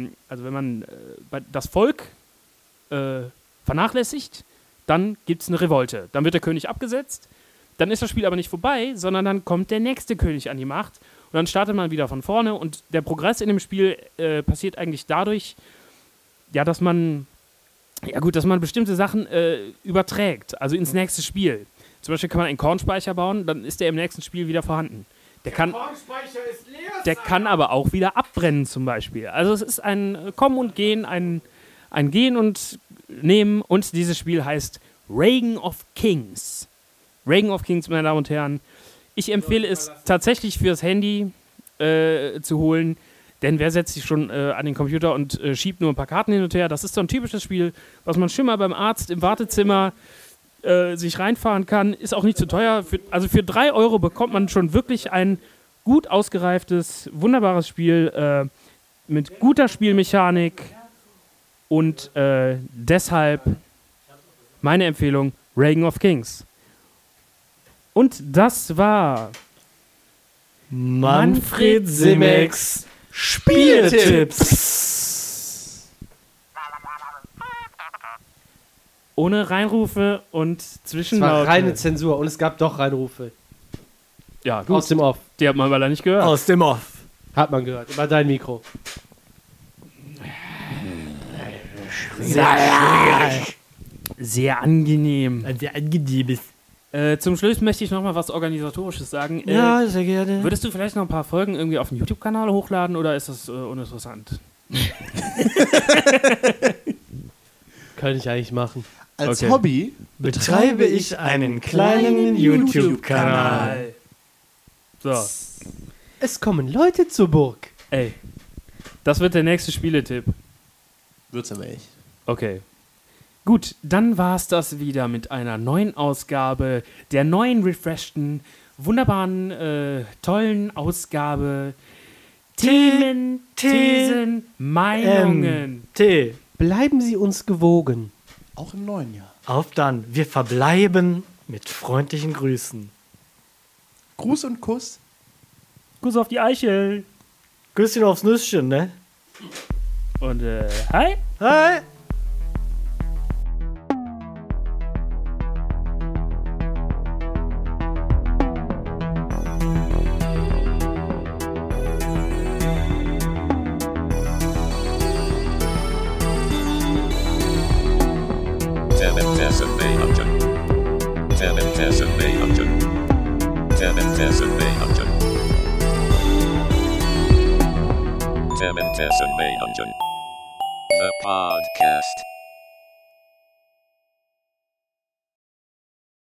das Volk vernachlässigt, dann gibt es eine Revolte. Dann wird der König abgesetzt. Dann ist das Spiel aber nicht vorbei, sondern dann kommt der nächste König an die Macht. Und dann startet man wieder von vorne. Und der Progress in dem Spiel passiert eigentlich dadurch, ja, dass man bestimmte Sachen überträgt, also ins nächste Spiel. Zum Beispiel kann man einen Kornspeicher bauen, dann ist der im nächsten Spiel wieder vorhanden. Der Kornspeicher ist leer. kann aber auch wieder abbrennen zum Beispiel. Also es ist ein Kommen und Gehen, ein Gehen und Nehmen. Und dieses Spiel heißt Reign of Kings. Reign of Kings, meine Damen und Herren. Ich empfehle es tatsächlich fürs Handy zu holen. Denn wer setzt sich schon an den Computer und schiebt nur ein paar Karten hin und her? Das ist so ein typisches Spiel, was man schon mal beim Arzt im Wartezimmer sich reinfahren kann. Ist auch nicht zu teuer. Für 3 Euro bekommt man schon wirklich ein gut ausgereiftes, wunderbares Spiel mit guter Spielmechanik. Und deshalb meine Empfehlung, Reign of Kings. Und das war Manfred Simex Spieltipps. Ohne Reinrufe und Es war Zwischenlaute. reine Zensur und es gab doch Reinrufe. Ja, gut. Aus dem Off. Die hat man leider nicht gehört. Aus dem Off. Hat man gehört. Über dein Mikro. Sehr angenehm. Ein sehr angenehmes. Zum Schluss möchte ich noch mal was Organisatorisches sagen. Ja, sehr gerne. Würdest du vielleicht noch ein paar Folgen irgendwie auf den YouTube-Kanal hochladen oder ist das uninteressant? Könnte ich eigentlich machen. Als Okay. Hobby Betreibe ich einen kleinen YouTube-Kanal. So, Es kommen Leute zur Burg. ey. Das wird der nächste Spieletipp. wird's aber echt. Okay. Gut, dann war es das wieder mit einer neuen Ausgabe, der neuen, refreshten, wunderbaren, tollen Ausgabe. Themen, Thesen, Meinungen. T. Bleiben Sie uns gewogen. Auch im neuen Jahr. Auf dann. Wir verbleiben mit freundlichen Grüßen. Gruß und Kuss. Kuss auf die Eichel. Küsschen aufs Nüsschen, ne? Und hi. Hi. The podcast.